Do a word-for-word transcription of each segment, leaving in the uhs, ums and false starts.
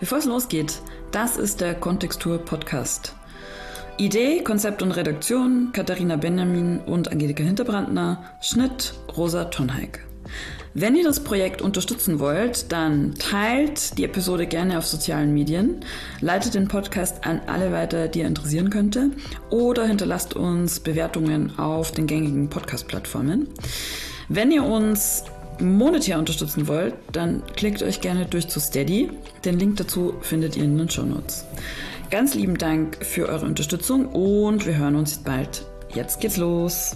Bevor es losgeht, das ist der Kontextur Podcast. Idee, Konzept und Redaktion Katharina Benjamin und Angelika Hinterbrandner, Schnitt Rosa Tonheik. Wenn ihr das Projekt unterstützen wollt, dann teilt die Episode gerne auf sozialen Medien, leitet den Podcast an alle weiter, die ihr interessieren könnte, oder hinterlasst uns Bewertungen auf den gängigen Podcast-Plattformen. Wenn ihr uns monetär unterstützen wollt, dann klickt euch gerne durch zu Steady. Den Link dazu findet ihr in den Shownotes. Ganz lieben Dank für eure Unterstützung und wir hören uns bald. Jetzt geht's los.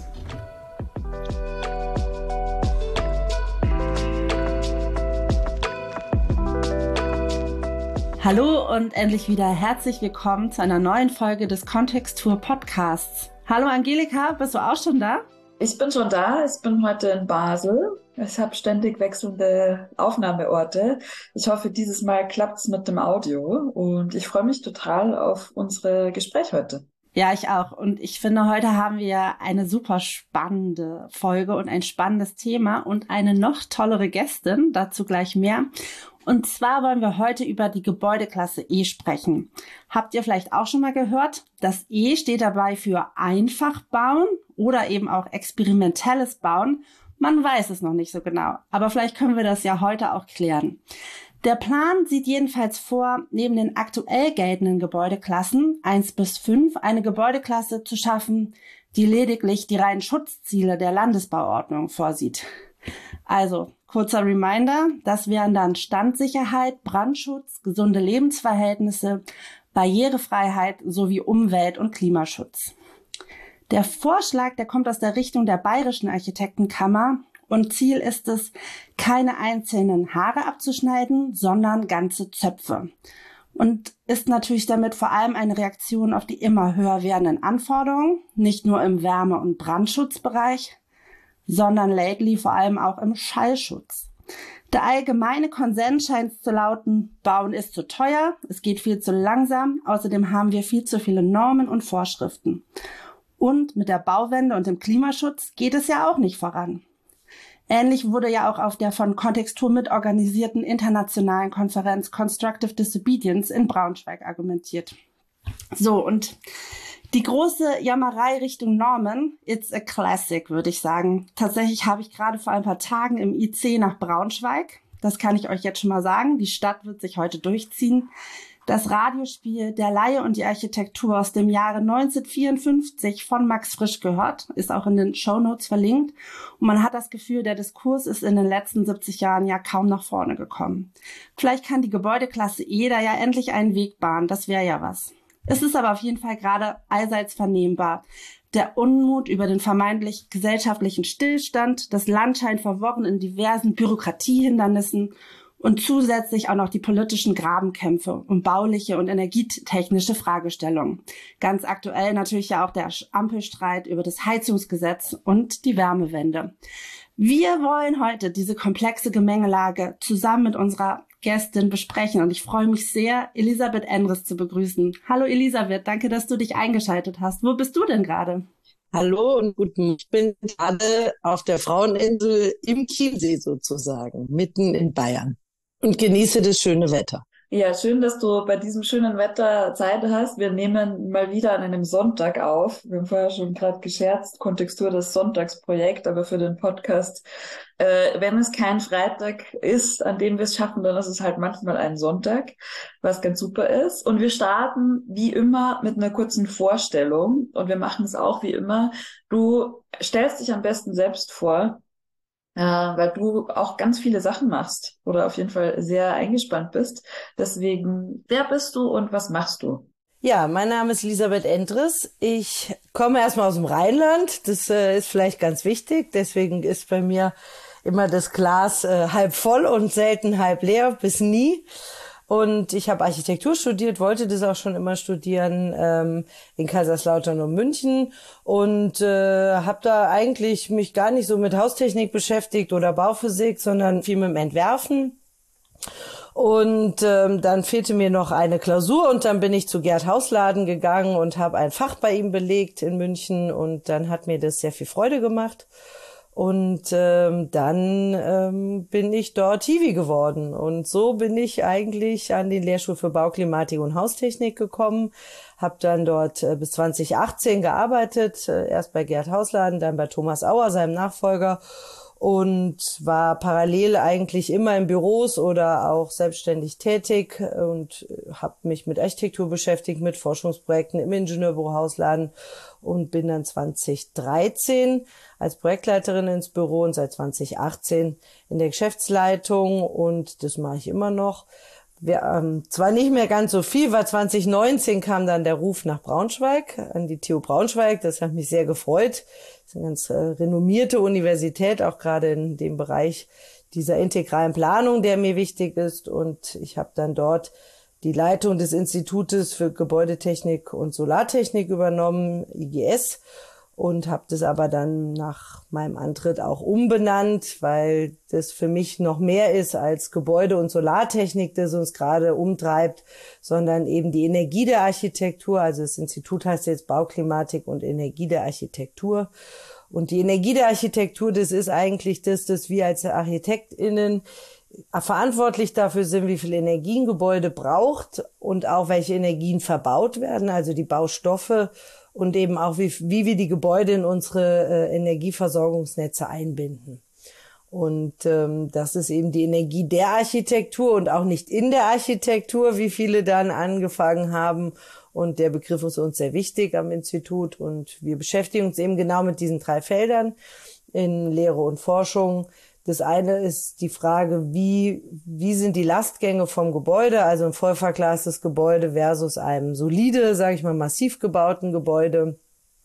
Hallo und endlich wieder herzlich willkommen zu einer neuen Folge des Kontextur Podcasts. Hallo Angelika, bist du auch schon da? Ich bin schon da, ich bin heute in Basel. Ich habe ständig wechselnde Aufnahmeorte. Ich hoffe, dieses Mal klappt's mit dem Audio und ich freue mich total auf unsere Gespräch heute. Ja, ich auch. Und ich finde, heute haben wir eine super spannende Folge und ein spannendes Thema und eine noch tollere Gästin, dazu gleich mehr. Und zwar wollen wir heute über die Gebäudeklasse E sprechen. Habt ihr vielleicht auch schon mal gehört? Das E steht dabei für einfach bauen oder eben auch experimentelles Bauen. Man weiß es noch nicht so genau, aber vielleicht können wir das ja heute auch klären. Der Plan sieht jedenfalls vor, neben den aktuell geltenden Gebäudeklassen eins bis fünf eine Gebäudeklasse zu schaffen, die lediglich die reinen Schutzziele der Landesbauordnung vorsieht. Also, kurzer Reminder, das wären dann Standsicherheit, Brandschutz, gesunde Lebensverhältnisse, Barrierefreiheit sowie Umwelt- und Klimaschutz. Der Vorschlag, der kommt aus der Richtung der Bayerischen Architektenkammer und Ziel ist es, keine einzelnen Haare abzuschneiden, sondern ganze Zöpfe. Und ist natürlich damit vor allem eine Reaktion auf die immer höher werdenden Anforderungen, nicht nur im Wärme- und Brandschutzbereich, sondern lately vor allem auch im Schallschutz. Der allgemeine Konsens scheint zu lauten, Bauen ist zu teuer, es geht viel zu langsam, außerdem haben wir viel zu viele Normen und Vorschriften. Und mit der Bauwende und dem Klimaschutz geht es ja auch nicht voran. Ähnlich wurde ja auch auf der von Kontextur mitorganisierten internationalen Konferenz Constructive Disobedience in Braunschweig argumentiert. So, und die große Jammerei Richtung Normen, it's a classic, würde ich sagen. Tatsächlich habe ich gerade vor ein paar Tagen im I C nach Braunschweig, das kann ich euch jetzt schon mal sagen, die Stadt wird sich heute durchziehen, das Radiospiel Der Laie und die Architektur aus dem Jahre neunzehnhundertvierundfünfzig von Max Frisch gehört, ist auch in den Shownotes verlinkt. Und man hat das Gefühl, der Diskurs ist in den letzten siebzig Jahren ja kaum nach vorne gekommen. Vielleicht kann die Gebäudeklasse E da ja endlich einen Weg bahnen, das wäre ja was. Es ist aber auf jeden Fall gerade allseits vernehmbar. Der Unmut über den vermeintlich gesellschaftlichen Stillstand, das Land scheint verworren in diversen Bürokratiehindernissen und zusätzlich auch noch die politischen Grabenkämpfe um bauliche und energietechnische Fragestellungen. Ganz aktuell natürlich ja auch der Ampelstreit über das Heizungsgesetz und die Wärmewende. Wir wollen heute diese komplexe Gemengelage zusammen mit unserer Gästin besprechen und ich freue mich sehr, Elisabeth Endres zu begrüßen. Hallo Elisabeth, danke, dass du dich eingeschaltet hast. Wo bist du denn gerade? Hallo und guten, ich bin gerade auf der Fraueninsel im Chiemsee sozusagen, mitten in Bayern und genieße das schöne Wetter. Ja, schön, dass du bei diesem schönen Wetter Zeit hast. Wir nehmen mal wieder an einem Sonntag auf. Wir haben vorher schon gerade gescherzt, Kontextur das Sonntagsprojekt, aber für den Podcast, äh, wenn es kein Freitag ist, an dem wir es schaffen, dann ist es halt manchmal ein Sonntag, was ganz super ist. Und wir starten wie immer mit einer kurzen Vorstellung und wir machen es auch wie immer. Du stellst dich am besten selbst vor, äh, weil du auch ganz viele Sachen machst oder auf jeden Fall sehr eingespannt bist. Deswegen, wer bist du und was machst du? Ja, mein Name ist Elisabeth Endres. Ich komme erstmal aus dem Rheinland. Das äh, ist vielleicht ganz wichtig. Deswegen ist bei mir immer das Glas äh, halb voll und selten halb leer, bis nie. Und ich habe Architektur studiert, wollte das auch schon immer studieren, ähm, in Kaiserslautern und München und äh, habe da eigentlich mich gar nicht so mit Haustechnik beschäftigt oder Bauphysik, sondern viel mit dem Entwerfen. Und ähm, dann fehlte mir noch eine Klausur und dann bin ich zu Gerd Hausladen gegangen und habe ein Fach bei ihm belegt in München und dann hat mir das sehr viel Freude gemacht. Und ähm, dann ähm, bin ich dort Hiwi geworden. Und so bin ich eigentlich an den Lehrstuhl für Bauklimatik und Haustechnik gekommen. Habe dann dort äh, bis zwanzig achtzehn gearbeitet, äh, erst bei Gerd Hausladen, dann bei Thomas Auer, seinem Nachfolger. Und war parallel eigentlich immer in Büros oder auch selbstständig tätig und habe mich mit Architektur beschäftigt, mit Forschungsprojekten im Ingenieurbüro Hausladen und bin dann zwanzig dreizehn als Projektleiterin ins Büro und seit zwanzig achtzehn in der Geschäftsleitung und das mache ich immer noch. Wir, ähm, zwar nicht mehr ganz so viel, weil zwanzig neunzehn kam dann der Ruf nach Braunschweig, an die T U Braunschweig. Das hat mich sehr gefreut. Das ist eine ganz äh, renommierte Universität, auch gerade in dem Bereich dieser integralen Planung, der mir wichtig ist. Und ich habe dann dort die Leitung des Institutes für Gebäudetechnik und Solartechnik übernommen, I G S. Und habe das aber dann nach meinem Antritt auch umbenannt, weil das für mich noch mehr ist als Gebäude- und Solartechnik, das uns gerade umtreibt, sondern eben die Energie der Architektur. Also das Institut heißt jetzt Bauklimatik und Energie der Architektur. Und die Energie der Architektur, das ist eigentlich das, dass wir als ArchitektInnen verantwortlich dafür sind, wie viel Energie ein Gebäude braucht und auch welche Energien verbaut werden, also die Baustoffe und eben auch, wie, wie wir die Gebäude in unsere äh, Energieversorgungsnetze einbinden. Und ähm, das ist eben die Energie der Architektur und auch nicht in der Architektur, wie viele dann angefangen haben. Und der Begriff ist uns sehr wichtig am Institut. Und wir beschäftigen uns eben genau mit diesen drei Feldern in Lehre und Forschung. Das eine ist die Frage, wie, wie sind die Lastgänge vom Gebäude, also ein voll verglastes Gebäude versus einem solide, sage ich mal, massiv gebauten Gebäude.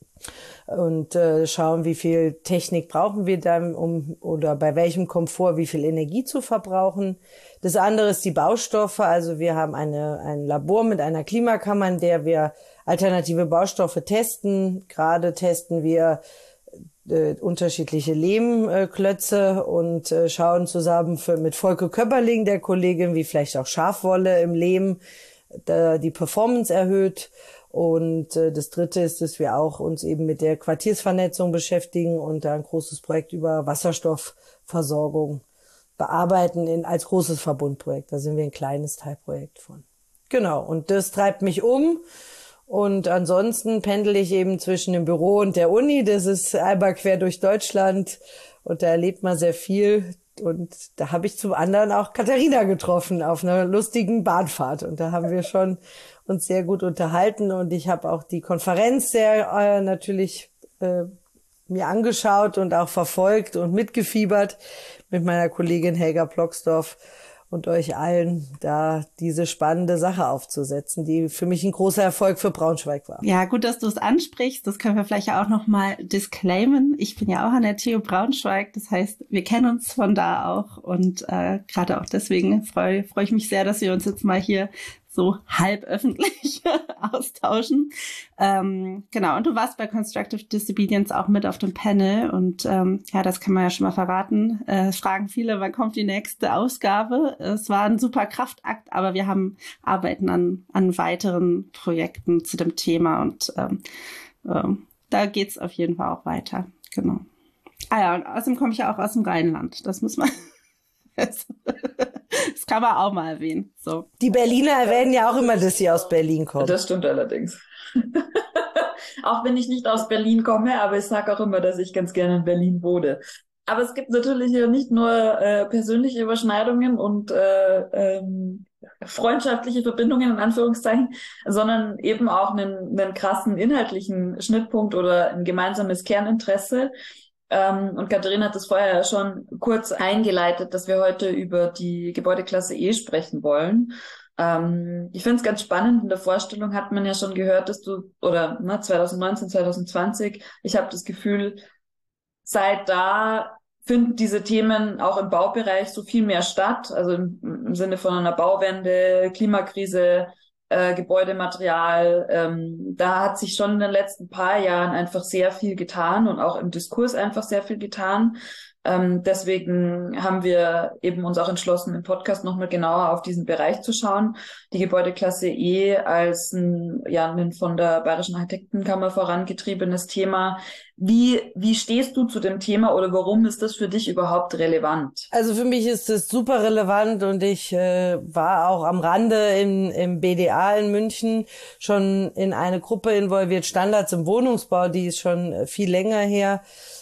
Und äh, schauen, wie viel Technik brauchen wir dann, um oder bei welchem Komfort wie viel Energie zu verbrauchen. Das andere ist die Baustoffe. Also wir haben eine ein Labor mit einer Klimakammer, in der wir alternative Baustoffe testen. Gerade testen wir äh, unterschiedliche Lehmklötze und äh, schauen zusammen für, mit Volke Köpperling, der Kollegin, wie vielleicht auch Schafwolle im Lehm da die Performance erhöht. Und äh, das Dritte ist, dass wir auch uns eben mit der Quartiersvernetzung beschäftigen und da ein großes Projekt über Wasserstoffversorgung bearbeiten in, als großes Verbundprojekt. Da sind wir ein kleines Teilprojekt von. Genau, und das treibt mich um. Und ansonsten pendel ich eben zwischen dem Büro und der Uni. Das ist einmal quer durch Deutschland und da erlebt man sehr viel. Und da habe ich zum anderen auch Katharina getroffen auf einer lustigen Bahnfahrt. Und da haben wir schon uns sehr gut unterhalten. Und ich habe auch die Konferenz sehr äh, natürlich äh, mir angeschaut und auch verfolgt und mitgefiebert mit meiner Kollegin Helga Plocksdorf und euch allen, da diese spannende Sache aufzusetzen, die für mich ein großer Erfolg für Braunschweig war. Ja, gut, dass du es ansprichst. Das können wir vielleicht auch noch mal disclaimen. Ich bin ja auch an der T U Braunschweig. Das heißt, wir kennen uns von da auch. Und äh, gerade auch deswegen freue freu ich mich sehr, dass wir uns jetzt mal hier so halb öffentlich austauschen. Ähm, genau, und du warst bei Constructive Disobedience auch mit auf dem Panel und ähm, ja, das kann man ja schon mal verraten. Äh, fragen viele, wann kommt die nächste Ausgabe? Es war ein super Kraftakt, aber wir haben arbeiten an, an weiteren Projekten zu dem Thema und ähm, ähm, da geht's auf jeden Fall auch weiter. Genau. Ah ja, und außerdem komme ich ja auch aus dem Rheinland. Das muss man das kann man auch mal erwähnen. So. Die Berliner erwähnen ja auch immer, dass sie aus Berlin kommen. Das stimmt allerdings. Auch wenn ich nicht aus Berlin komme, aber ich sage auch immer, dass ich ganz gerne in Berlin wohne. Aber es gibt natürlich ja nicht nur äh, persönliche Überschneidungen und äh, ähm, freundschaftliche Verbindungen in Anführungszeichen, sondern eben auch einen, einen krassen inhaltlichen Schnittpunkt oder ein gemeinsames Kerninteresse. Ähm, und Katharina hat das vorher ja schon kurz eingeleitet, dass wir heute über die Gebäudeklasse E sprechen wollen. Ähm, ich finde es ganz spannend, in der Vorstellung hat man ja schon gehört, dass du, oder ne, zwanzig neunzehn, zwanzig zwanzig, ich habe das Gefühl, seit da finden diese Themen auch im Baubereich so viel mehr statt, also im, im Sinne von einer Bauwende, Klimakrise, Äh, Gebäudematerial, ähm, da hat sich schon in den letzten paar Jahren einfach sehr viel getan und auch im Diskurs einfach sehr viel getan. Ähm, deswegen haben wir eben uns auch entschlossen, im Podcast nochmal genauer auf diesen Bereich zu schauen. Die Gebäudeklasse E als ein, ja, ein von der Bayerischen Architektenkammer vorangetriebenes Thema. Wie, wie stehst du zu dem Thema oder warum ist das für dich überhaupt relevant? Also für mich ist es super relevant und ich äh, war auch am Rande im, im B D A in München schon in eine Gruppe involviert, Standards im Wohnungsbau, die ist schon viel länger her.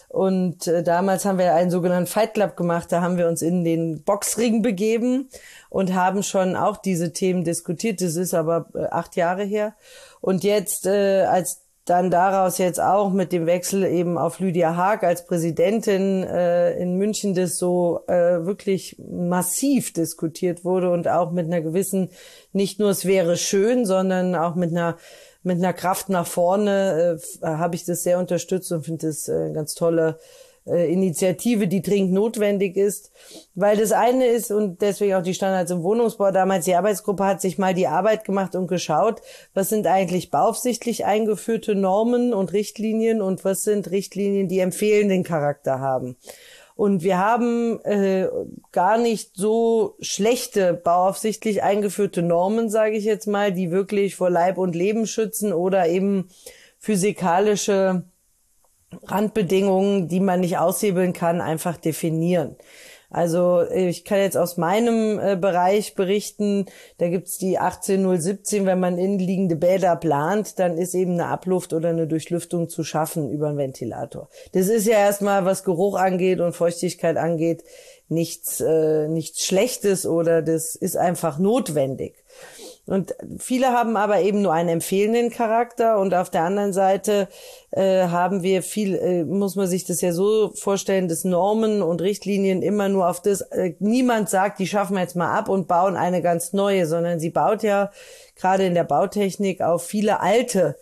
Und äh, damals haben wir einen sogenannten Fight Club gemacht, da haben wir uns in den Boxring begeben und haben schon auch diese Themen diskutiert. Das ist aber äh, acht Jahre her. Und jetzt, äh, als dann daraus jetzt auch mit dem Wechsel eben auf Lydia Haag als Präsidentin äh, in München das so äh, wirklich massiv diskutiert wurde und auch mit einer gewissen, nicht nur es wäre schön, sondern auch mit einer mit einer Kraft nach vorne äh, habe ich das sehr unterstützt und finde das äh, eine ganz tolle äh, Initiative, die dringend notwendig ist. Weil das eine ist, und deswegen auch die Standards im Wohnungsbau, damals die Arbeitsgruppe hat sich mal die Arbeit gemacht und geschaut, was sind eigentlich beaufsichtlich eingeführte Normen und Richtlinien und was sind Richtlinien, die empfehlenden Charakter haben. Und wir haben äh, gar nicht so schlechte bauaufsichtlich eingeführte Normen, sage ich jetzt mal, die wirklich vor Leib und Leben schützen oder eben physikalische Randbedingungen, die man nicht aushebeln kann, einfach definieren. Also ich kann jetzt aus meinem äh, Bereich berichten, da gibt's die achtzehn null siebzehn, wenn man innenliegende Bäder plant, dann ist eben eine Abluft oder eine Durchlüftung zu schaffen über einen Ventilator. Das ist ja erstmal, was Geruch angeht und Feuchtigkeit angeht, nichts, äh, nichts Schlechtes oder das ist einfach notwendig. Und viele haben aber eben nur einen empfehlenden Charakter und auf der anderen Seite äh, haben wir viel, äh, muss man sich das ja so vorstellen, dass Normen und Richtlinien immer nur auf das, äh, niemand sagt, die schaffen wir jetzt mal ab und bauen eine ganz neue, sondern sie baut ja gerade in der Bautechnik auf viele alte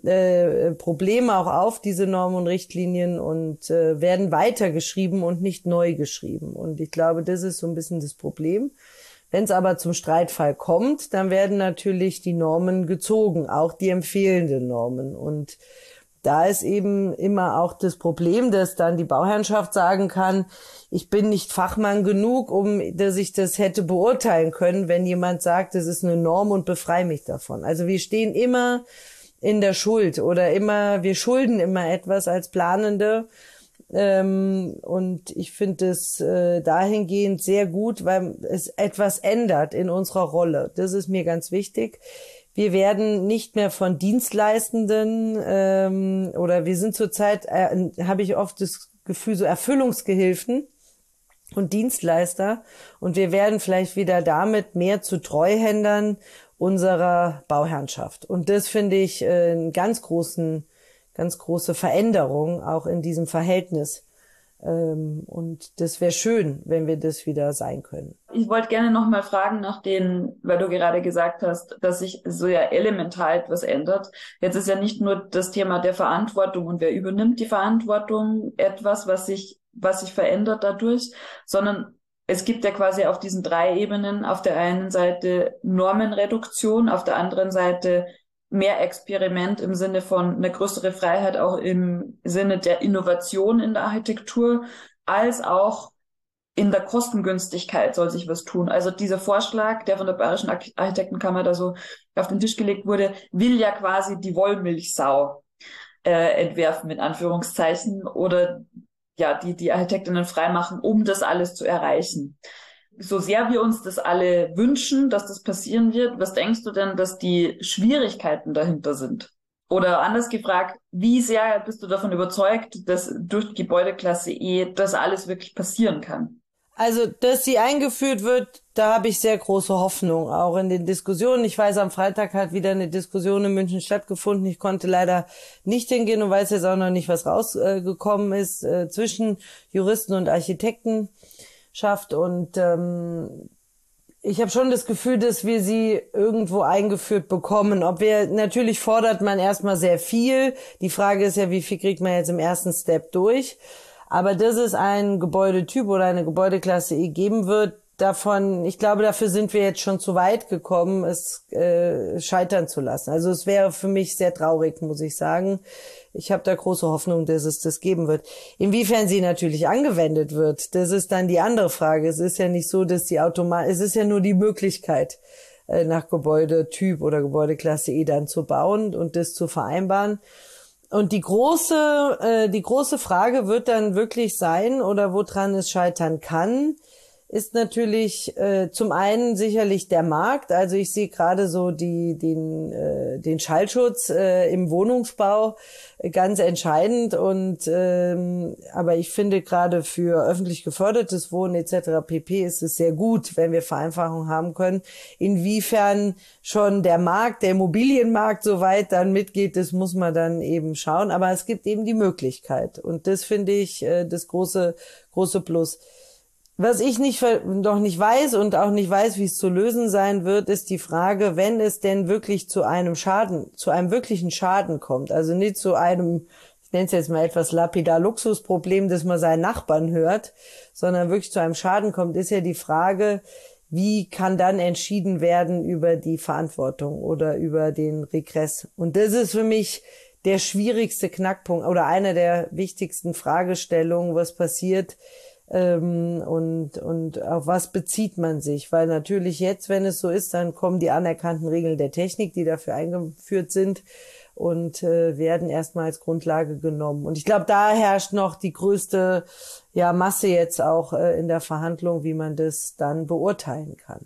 äh, Probleme auch auf, diese Normen und Richtlinien und äh, werden weitergeschrieben und nicht neu geschrieben. Und ich glaube, das ist so ein bisschen das Problem. Wenn es aber zum Streitfall kommt, dann werden natürlich die Normen gezogen, auch die empfehlenden Normen. Und da ist eben immer auch das Problem, dass dann die Bauherrschaft sagen kann, ich bin nicht Fachmann genug, um dass ich das hätte beurteilen können, wenn jemand sagt, das ist eine Norm und befreie mich davon. Also wir stehen immer in der Schuld oder immer, wir schulden immer etwas als Planende. Ähm, und ich finde es äh, dahingehend sehr gut, weil es etwas ändert in unserer Rolle. Das ist mir ganz wichtig. Wir werden nicht mehr von Dienstleistenden ähm, oder wir sind zurzeit, äh, habe ich oft das Gefühl, so Erfüllungsgehilfen und Dienstleister. Und wir werden vielleicht wieder damit mehr zu Treuhändern unserer Bauherrschaft. Und das finde ich äh, einen ganz großen ganz große Veränderung auch in diesem Verhältnis. Und das wäre schön, wenn wir das wieder sein können. Ich wollte gerne noch mal fragen nach den, weil du gerade gesagt hast, dass sich so ja elementar etwas ändert. Jetzt ist ja nicht nur das Thema der Verantwortung und wer übernimmt die Verantwortung etwas, was sich, was sich verändert dadurch, sondern es gibt ja quasi auf diesen drei Ebenen auf der einen Seite Normenreduktion, auf der anderen Seite mehr Experiment im Sinne von eine größere Freiheit auch im Sinne der Innovation in der Architektur, als auch in der Kostengünstigkeit soll sich was tun. Also dieser Vorschlag, der von der Bayerischen Architektenkammer da so auf den Tisch gelegt wurde, will ja quasi die Wollmilchsau äh, entwerfen, in Anführungszeichen, oder ja, die die Architektinnen freimachen, um das alles zu erreichen. So sehr wir uns das alle wünschen, dass das passieren wird, was denkst du denn, dass die Schwierigkeiten dahinter sind? Oder anders gefragt, wie sehr bist du davon überzeugt, dass durch die Gebäudeklasse E das alles wirklich passieren kann? Also, dass sie eingeführt wird, da habe ich sehr große Hoffnung, auch in den Diskussionen. Ich weiß, am Freitag hat wieder eine Diskussion in München stattgefunden. Ich konnte leider nicht hingehen und weiß jetzt auch noch nicht, was rausgekommen äh, ist äh, zwischen Juristen und Architekten. Schafft und ähm, ich habe schon das Gefühl, dass wir sie irgendwo eingeführt bekommen. Ob wir, natürlich fordert man erstmal sehr viel. Die Frage ist ja, wie viel kriegt man jetzt im ersten Step durch? Aber dass es ein Gebäudetyp oder eine Gebäudeklasse E geben wird, davon, ich glaube, dafür sind wir jetzt schon zu weit gekommen, es äh, scheitern zu lassen. Also es wäre für mich sehr traurig, muss ich sagen. Ich habe da große Hoffnung, dass es das geben wird. Inwiefern sie natürlich angewendet wird, das ist dann die andere Frage. Es ist ja nicht so, dass die Automat, es ist ja nur die Möglichkeit, äh, nach Gebäudetyp oder Gebäudeklasse E dann zu bauen und das zu vereinbaren. Und die große, äh, die große Frage wird dann wirklich sein, oder woran es scheitern kann, ist natürlich äh, zum einen sicherlich der Markt. Also ich sehe gerade so die den äh, den Schallschutz äh, im Wohnungsbau äh, ganz entscheidend, und ähm, aber ich finde gerade für öffentlich gefördertes Wohnen et cetera pp. Ist es sehr gut, wenn wir Vereinfachungen haben können. Inwiefern schon der Markt, der Immobilienmarkt so weit dann mitgeht, das muss man dann eben schauen. Aber es gibt eben die Möglichkeit, und das finde ich äh, das große große Plus. Was ich nicht, noch nicht weiß und auch nicht weiß, wie es zu lösen sein wird, ist die Frage, wenn es denn wirklich zu einem Schaden, zu einem wirklichen Schaden kommt, also nicht zu einem, ich nenne es jetzt mal etwas lapidar Luxusproblem, dass man seinen Nachbarn hört, sondern wirklich zu einem Schaden kommt, ist ja die Frage, wie kann dann entschieden werden über die Verantwortung oder über den Regress? Und das ist für mich der schwierigste Knackpunkt oder eine der wichtigsten Fragestellungen, was passiert, Ähm, und und auf was bezieht man sich? Weil natürlich jetzt, wenn es so ist, dann kommen die anerkannten Regeln der Technik, die dafür eingeführt sind, und äh, werden erstmal als Grundlage genommen. Und ich glaube, da herrscht noch die größte ja Masse jetzt auch äh, in der Verhandlung, wie man das dann beurteilen kann.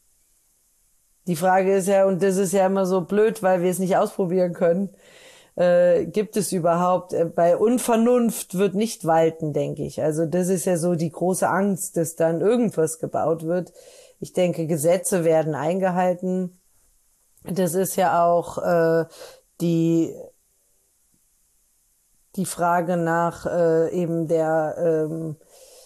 Die Frage ist ja, und das ist ja immer so blöd, weil wir es nicht ausprobieren können, Äh, gibt es überhaupt, äh, bei Unvernunft wird nicht walten, denke ich. Also das ist ja so die große Angst, dass dann irgendwas gebaut wird. Ich denke, Gesetze werden eingehalten. Das ist ja auch äh, die die Frage nach äh, eben der ähm,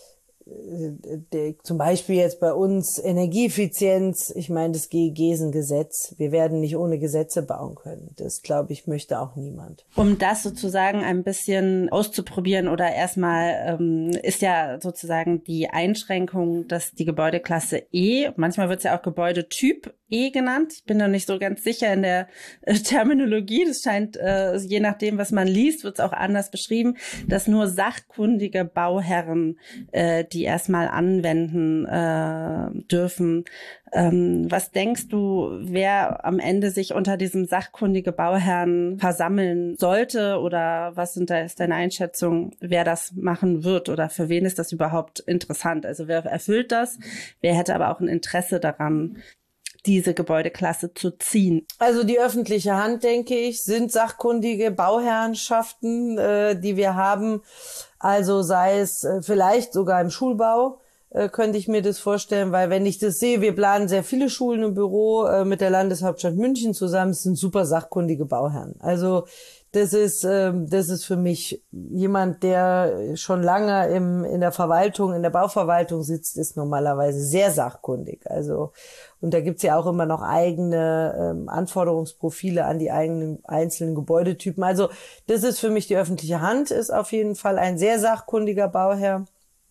Der, zum Beispiel jetzt bei uns Energieeffizienz, ich meine das G E G ist ein Gesetz. Wir werden nicht ohne Gesetze bauen können. Das, glaube ich, möchte auch niemand. Um das sozusagen ein bisschen auszuprobieren oder erstmal ähm, ist ja sozusagen die Einschränkung, dass die Gebäudeklasse E, manchmal wird es ja auch Gebäudetyp E genannt. Ich bin da nicht so ganz sicher in der äh, Terminologie. Das scheint, äh, je nachdem, was man liest, wird es auch anders beschrieben, dass nur sachkundige Bauherren äh, die erstmal anwenden äh, dürfen. Ähm, was denkst du, wer am Ende sich unter diesem sachkundige Bauherren versammeln sollte, oder was sind da, ist deine Einschätzung, wer das machen wird oder für wen ist das überhaupt interessant? Also wer erfüllt das? Wer hätte aber auch ein Interesse daran, diese Gebäudeklasse zu ziehen? Also die öffentliche Hand, denke ich, sind sachkundige Bauherrenschaften, äh, die wir haben. Also sei es äh, vielleicht sogar im Schulbau, äh, könnte ich mir das vorstellen, weil wenn ich das sehe, wir planen sehr viele Schulen im Büro äh, mit der Landeshauptstadt München zusammen, es sind super sachkundige Bauherren. Also das ist ähm, das ist für mich jemand, der schon lange im in der Verwaltung, in der Bauverwaltung sitzt, ist normalerweise sehr sachkundig. Also und da gibt's ja auch immer noch eigene ähm, Anforderungsprofile an die eigenen einzelnen Gebäudetypen. Also das ist für mich die öffentliche Hand, ist auf jeden Fall ein sehr sachkundiger Bauherr.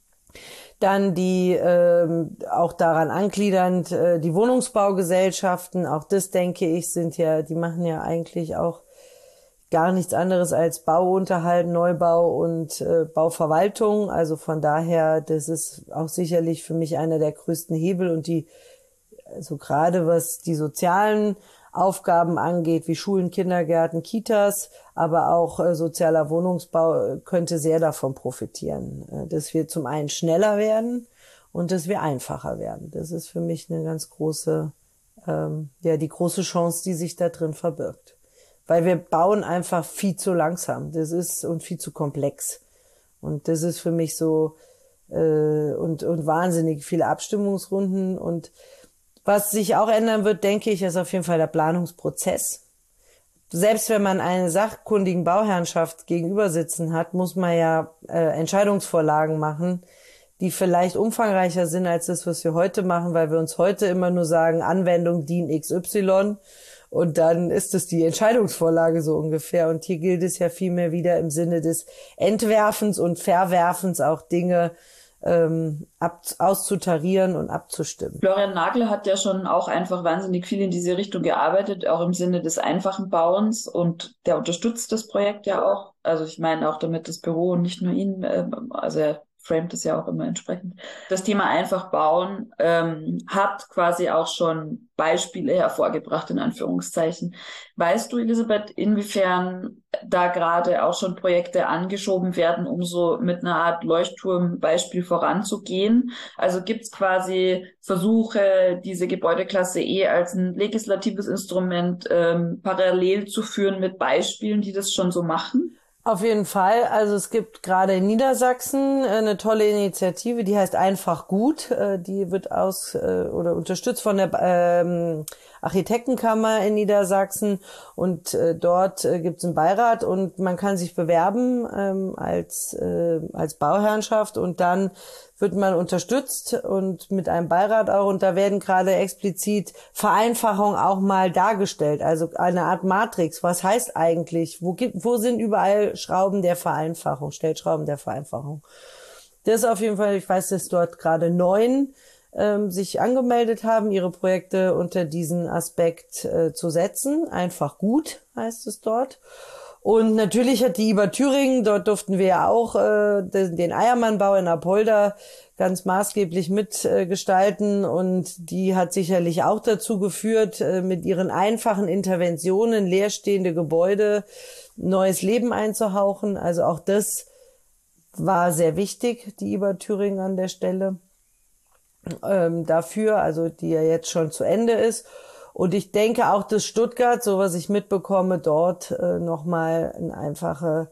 Dann die ähm, auch daran angliedernd äh, die Wohnungsbaugesellschaften. Auch das, denke ich, sind ja, die machen ja eigentlich auch gar nichts anderes als Bauunterhalt, Neubau und äh, Bauverwaltung. Also von daher, das ist auch sicherlich für mich einer der größten Hebel, und die, also gerade was die sozialen Aufgaben angeht, wie Schulen, Kindergärten, Kitas, aber auch äh, sozialer Wohnungsbau, äh, könnte sehr davon profitieren, äh, dass wir zum einen schneller werden und dass wir einfacher werden. Das ist für mich eine ganz große, ähm, ja, die große Chance, die sich da drin verbirgt. Weil wir bauen einfach viel zu langsam. Das ist und viel zu komplex. Und das ist für mich so äh, und und wahnsinnig viele Abstimmungsrunden. Und was sich auch ändern wird, denke ich, ist auf jeden Fall der Planungsprozess. Selbst wenn man eine sachkundigen Bauherrenschaft gegenüber sitzen hat, muss man ja äh, Entscheidungsvorlagen machen, die vielleicht umfangreicher sind als das, was wir heute machen, weil wir uns heute immer nur sagen, Anwendung D I N X Y. Und dann ist es die Entscheidungsvorlage so ungefähr. Und hier gilt es ja vielmehr wieder im Sinne des Entwerfens und Verwerfens auch Dinge ähm, ab, auszutarieren und abzustimmen. Florian Nagler hat ja schon auch einfach wahnsinnig viel in diese Richtung gearbeitet, auch im Sinne des einfachen Bauens, und der unterstützt das Projekt ja auch. Also ich meine auch damit das Büro und nicht nur ihn, ähm, also er framet es ja auch immer entsprechend. Das Thema einfach bauen ähm, hat quasi auch schon Beispiele hervorgebracht, in Anführungszeichen. Weißt du, Elisabeth, inwiefern da gerade auch schon Projekte angeschoben werden, um so mit einer Art Leuchtturmbeispiel voranzugehen? Also gibt es quasi Versuche, diese Gebäudeklasse E als ein legislatives Instrument ähm, parallel zu führen mit Beispielen, die das schon so machen? Auf jeden Fall. Also es gibt gerade in Niedersachsen eine tolle Initiative, die heißt Einfach gut. Die wird aus oder unterstützt von der ähm, Architektenkammer in Niedersachsen, und äh, dort äh, gibt es einen Beirat und man kann sich bewerben ähm, als äh, als Bauherrenschaft, und dann wird man unterstützt und mit einem Beirat auch, und da werden gerade explizit Vereinfachungen auch mal dargestellt, also eine Art Matrix. Was heißt eigentlich, wo gibt, wo sind überall Schrauben der Vereinfachung, Stellschrauben der Vereinfachung? Das ist auf jeden Fall, ich weiß, dass dort gerade neun ähm, sich angemeldet haben, ihre Projekte unter diesen Aspekt äh, zu setzen. Einfach gut heißt es dort. Und natürlich hat die I B A Thüringen, dort durften wir ja auch äh, den, den Eiermannbau in Apolda ganz maßgeblich mitgestalten, äh, und die hat sicherlich auch dazu geführt, äh, mit ihren einfachen Interventionen leerstehende Gebäude neues Leben einzuhauchen. Also auch das war sehr wichtig, die I B A Thüringen an der Stelle ähm, dafür, also die ja jetzt schon zu Ende ist. Und ich denke auch, dass Stuttgart, so was ich mitbekomme, dort äh, nochmal eine einfache,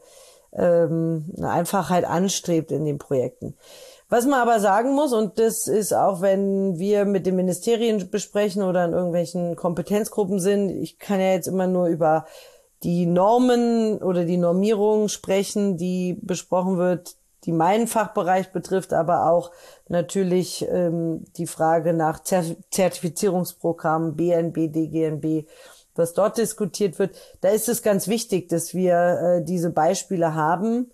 ähm, eine Einfachheit anstrebt in den Projekten. Was man aber sagen muss, und das ist auch, wenn wir mit den Ministerien besprechen oder in irgendwelchen Kompetenzgruppen sind, ich kann ja jetzt immer nur über die Normen oder die Normierung sprechen, die besprochen wird, die meinen Fachbereich betrifft, aber auch natürlich ähm, die Frage nach Zert- Zertifizierungsprogrammen, B N B, D G N B, was dort diskutiert wird. Da ist es ganz wichtig, dass wir äh, diese Beispiele haben,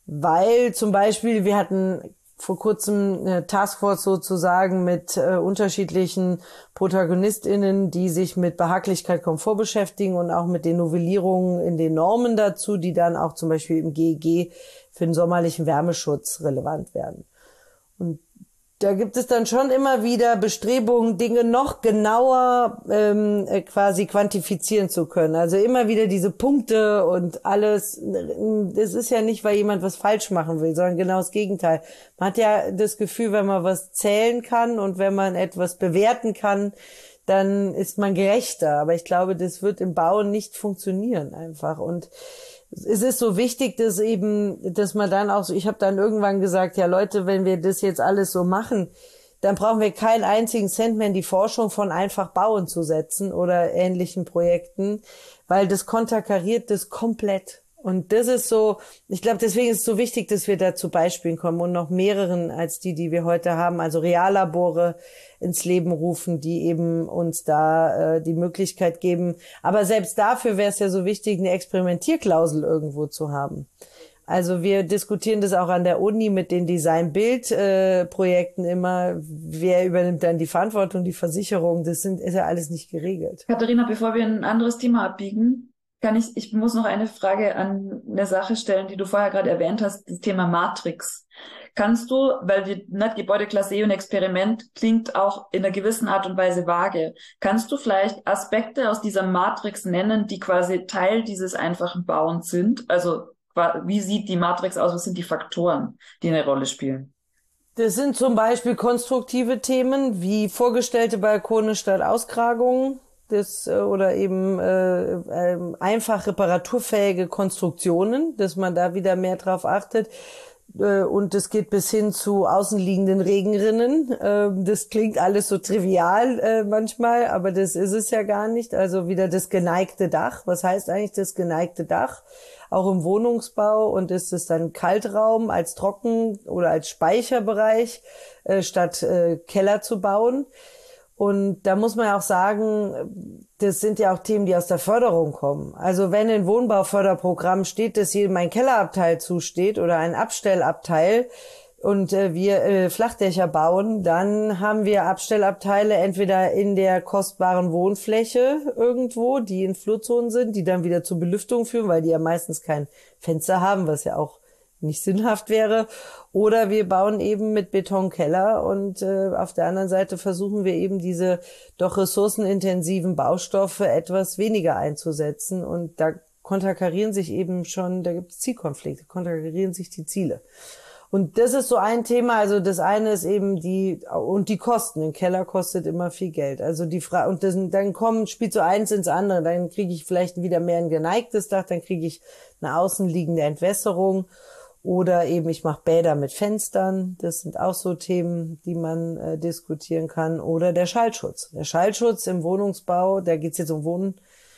weil zum Beispiel wir hatten vor kurzem eine Taskforce sozusagen mit äh, unterschiedlichen ProtagonistInnen, die sich mit Behaglichkeit, Komfort beschäftigen und auch mit den Novellierungen in den Normen dazu, die dann auch zum Beispiel im G E G für den sommerlichen Wärmeschutz relevant werden. Und da gibt es dann schon immer wieder Bestrebungen, Dinge noch genauer ähm, quasi quantifizieren zu können. Also immer wieder diese Punkte und alles. Das ist ja nicht, weil jemand was falsch machen will, sondern genau das Gegenteil. Man hat ja das Gefühl, wenn man was zählen kann und wenn man etwas bewerten kann, dann ist man gerechter. Aber ich glaube, das wird im Bauen nicht funktionieren einfach. Und es ist so wichtig, dass eben, dass man dann auch so, ich habe dann irgendwann gesagt, ja Leute, wenn wir das jetzt alles so machen, dann brauchen wir keinen einzigen Cent mehr in die Forschung von einfach bauen zu setzen oder ähnlichen Projekten, weil das konterkariert das komplett. Und das ist so, ich glaube, deswegen ist es so wichtig, dass wir da zu Beispielen kommen und noch mehreren als die, die wir heute haben, also Reallabore ins Leben rufen, die eben uns da äh, die Möglichkeit geben. Aber selbst dafür wäre es ja so wichtig, eine Experimentierklausel irgendwo zu haben. Also wir diskutieren das auch an der Uni mit den Design-Bild-Projekten äh, immer. Wer übernimmt dann die Verantwortung, die Versicherung? Das sind, ist ja alles nicht geregelt. Katharina, bevor wir in ein anderes Thema abbiegen, kann ich, ich muss noch eine Frage an eine Sache stellen, die du vorher gerade erwähnt hast, das Thema Matrix. Kannst du, weil wir, ne, Gebäudeklasse E und Experiment klingt auch in einer gewissen Art und Weise vage, kannst du vielleicht Aspekte aus dieser Matrix nennen, die quasi Teil dieses einfachen Bauens sind? Also wie sieht die Matrix aus? Was sind die Faktoren, die eine Rolle spielen? Das sind zum Beispiel konstruktive Themen wie vorgestellte Balkone statt Auskragungen. Das, oder eben äh, äh, einfach reparaturfähige Konstruktionen, dass man da wieder mehr drauf achtet. Äh, und das geht bis hin zu außenliegenden Regenrinnen. Äh, das klingt alles so trivial äh, manchmal, aber das ist es ja gar nicht. Also wieder das geneigte Dach. Was heißt eigentlich das geneigte Dach? Auch im Wohnungsbau, und ist es dann Kaltraum als Trocken- oder als Speicherbereich äh, statt äh, Keller zu bauen. Und da muss man ja auch sagen, das sind ja auch Themen, die aus der Förderung kommen. Also wenn in Wohnbauförderprogramm steht, dass jedem ein Kellerabteil zusteht oder ein Abstellabteil, und äh, wir äh, Flachdächer bauen, dann haben wir Abstellabteile entweder in der kostbaren Wohnfläche irgendwo, die in Flurzonen sind, die dann wieder zur Belüftung führen, weil die ja meistens kein Fenster haben, was ja auch nicht sinnhaft wäre. Oder wir bauen eben mit Betonkeller und äh, auf der anderen Seite versuchen wir eben diese doch ressourcenintensiven Baustoffe etwas weniger einzusetzen. Und da konterkarieren sich eben schon, da gibt es Zielkonflikte, konterkarieren sich die Ziele. Und das ist so ein Thema, also das eine ist eben die, und die Kosten, ein Keller kostet immer viel Geld. Also die Frage, und das, dann kommen, spielt so eins ins andere, dann kriege ich vielleicht wieder mehr ein geneigtes Dach, dann kriege ich eine außenliegende Entwässerung. Oder eben, ich mache Bäder mit Fenstern. Das sind auch so Themen, die man äh, diskutieren kann. Oder der Schallschutz. Der Schallschutz im Wohnungsbau, da geht's jetzt um Wohnen,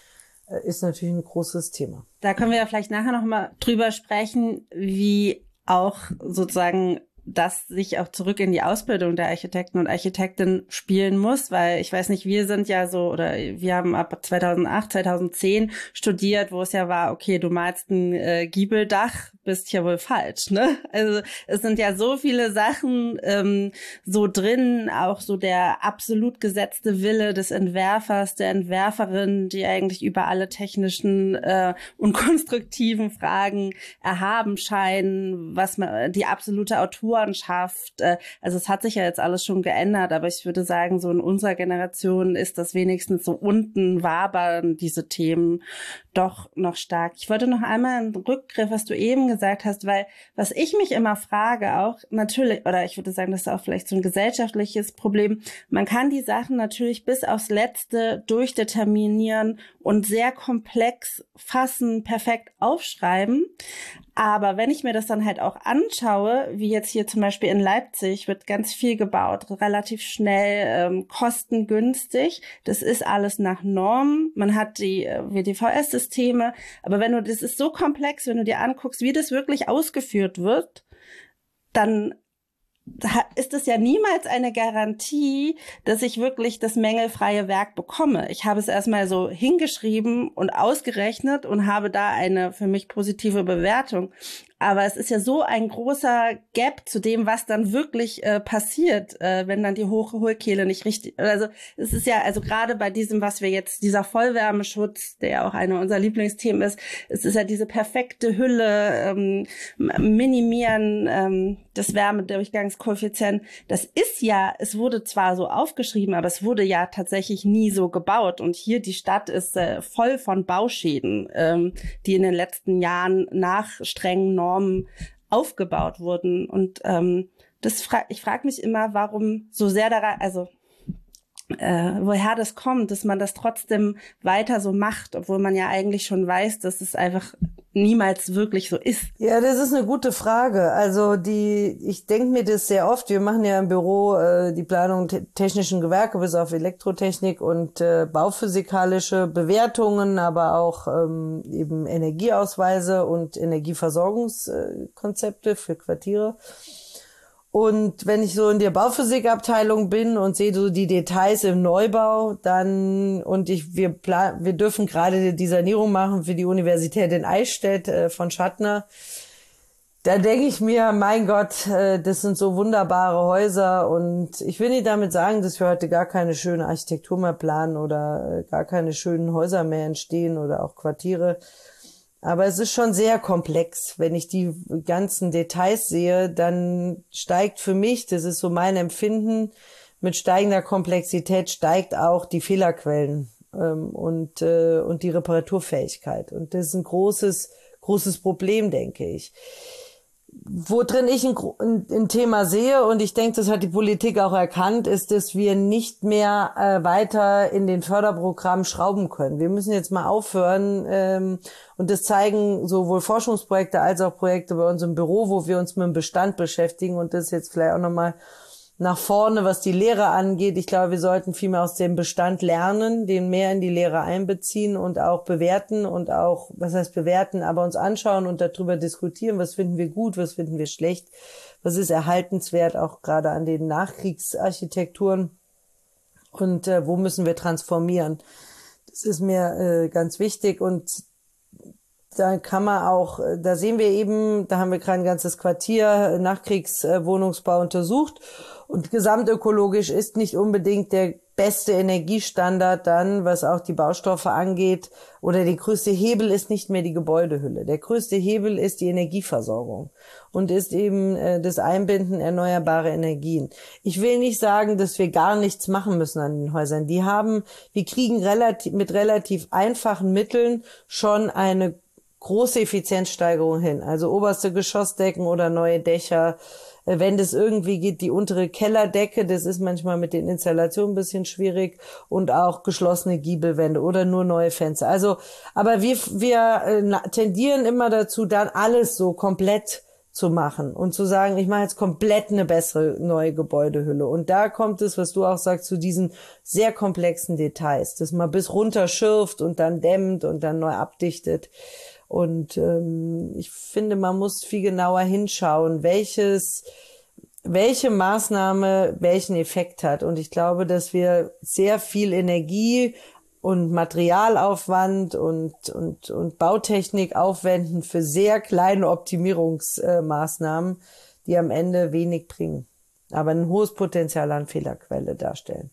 äh, ist natürlich ein großes Thema. Da können wir ja vielleicht nachher noch mal drüber sprechen, wie auch sozusagen das sich auch zurück in die Ausbildung der Architekten und Architektinnen spielen muss, weil ich weiß nicht, wir sind ja so, oder wir haben ab zweitausendacht, zweitausendzehn studiert, wo es ja war, okay, du malst ein äh, Giebeldach, bist ja wohl falsch, ne? Also es sind ja so viele Sachen ähm, so drin, auch so der absolut gesetzte Wille des Entwerfers, der Entwerferin, die eigentlich über alle technischen äh, und konstruktiven Fragen erhaben scheinen, was man, die absolute Autorenschaft, äh, also es hat sich ja jetzt alles schon geändert, aber ich würde sagen, so in unserer Generation ist das wenigstens so unten wabern diese Themen doch noch stark. Ich wollte noch einmal einen Rückgriff, was du eben gesagt hast, weil was ich mich immer frage auch, natürlich, oder ich würde sagen, das ist auch vielleicht so ein gesellschaftliches Problem, man kann die Sachen natürlich bis aufs Letzte durchdeterminieren und sehr komplex fassen, perfekt aufschreiben. Aber wenn ich mir das dann halt auch anschaue, wie jetzt hier zum Beispiel in Leipzig wird ganz viel gebaut, relativ schnell, ähm, kostengünstig. Das ist alles nach Norm. Man hat die äh, W D V S-Systeme. Aber wenn du, das ist so komplex, wenn du dir anguckst, wie das wirklich ausgeführt wird, dann ist es ja niemals eine Garantie, dass ich wirklich das mängelfreie Werk bekomme. Ich habe es erstmal so hingeschrieben und ausgerechnet und habe da eine für mich positive Bewertung. Aber es ist ja so ein großer Gap zu dem, was dann wirklich äh, passiert, äh, wenn dann die Hohlkehle nicht richtig, also es ist ja, also gerade bei diesem, was wir jetzt, dieser Vollwärmeschutz, der ja auch einer unserer Lieblingsthemen ist, es ist ja diese perfekte Hülle, ähm, minimieren ähm, des Wärmedurchgangskoeffizienten. Das ist ja, es wurde zwar so aufgeschrieben, aber es wurde ja tatsächlich nie so gebaut. Und hier die Stadt ist äh, voll von Bauschäden, ähm, die in den letzten Jahren nach strengen Normen aufgebaut wurden. Und ähm, das fra- ich frage mich immer, warum so sehr daran, also äh, woher das kommt, dass man das trotzdem weiter so macht, obwohl man ja eigentlich schon weiß, dass es einfach niemals wirklich so ist. Ja, das ist eine gute Frage. Also die, ich denke mir das sehr oft. Wir machen ja im Büro äh, die Planung te- technischen Gewerke bis auf Elektrotechnik und äh, bauphysikalische Bewertungen, aber auch ähm, eben Energieausweise und Energieversorgungskonzepte für Quartiere. Und wenn ich so in der Bauphysikabteilung bin und sehe so die Details im Neubau, dann, und ich, wir plan, wir dürfen gerade die Sanierung machen für die Universität in Eichstätt äh, von Schattner. Da denke ich mir, mein Gott, äh, das sind so wunderbare Häuser und ich will nicht damit sagen, dass wir heute gar keine schöne Architektur mehr planen oder äh, gar keine schönen Häuser mehr entstehen oder auch Quartiere. Aber es ist schon sehr komplex. Wenn ich die ganzen Details sehe, dann steigt für mich, das ist so mein Empfinden, mit steigender Komplexität steigt auch die Fehlerquellen ähm, und äh, und die Reparaturfähigkeit. Und das ist ein großes großes Problem, denke ich. Wo drin ich ein, ein, ein Thema sehe, und ich denke, das hat die Politik auch erkannt, ist, dass wir nicht mehr äh, weiter in den Förderprogrammen schrauben können. Wir müssen jetzt mal aufhören, ähm, und das zeigen sowohl Forschungsprojekte als auch Projekte bei uns im Büro, wo wir uns mit dem Bestand beschäftigen, und das jetzt vielleicht auch nochmal nach vorne, was die Lehre angeht. Ich glaube, wir sollten viel mehr aus dem Bestand lernen, den mehr in die Lehre einbeziehen und auch bewerten und auch, was heißt bewerten, aber uns anschauen und darüber diskutieren, was finden wir gut, was finden wir schlecht, was ist erhaltenswert, auch gerade an den Nachkriegsarchitekturen, und äh, wo müssen wir transformieren. Das ist mir äh, ganz wichtig, und da kann man auch, da sehen wir eben, da haben wir gerade ein ganzes Quartier Nachkriegswohnungsbau untersucht und gesamtökologisch ist nicht unbedingt der beste Energiestandard dann, was auch die Baustoffe angeht, oder der größte Hebel ist nicht mehr die Gebäudehülle. Der größte Hebel ist die Energieversorgung und ist eben äh, das Einbinden erneuerbarer Energien. Ich will nicht sagen, dass wir gar nichts machen müssen an den Häusern. Die haben, wir kriegen relativ, mit relativ einfachen Mitteln schon eine große Effizienzsteigerung hin. Also oberste Geschossdecken oder neue Dächer. Wenn das irgendwie geht, die untere Kellerdecke, das ist manchmal mit den Installationen ein bisschen schwierig, und auch geschlossene Giebelwände oder nur neue Fenster. Also, aber wir, wir äh, tendieren immer dazu, dann alles so komplett zu machen und zu sagen, ich mache jetzt komplett eine bessere neue Gebäudehülle. Und da kommt es, was du auch sagst, zu diesen sehr komplexen Details, dass man bis runter schürft und dann dämmt und dann neu abdichtet. Und ähm, ich finde, man muss viel genauer hinschauen, welches, welche Maßnahme welchen Effekt hat. Und ich glaube, dass wir sehr viel Energie und Materialaufwand und und und Bautechnik aufwenden für sehr kleine Optimierungsmaßnahmen, die am Ende wenig bringen, aber ein hohes Potenzial an Fehlerquelle darstellen.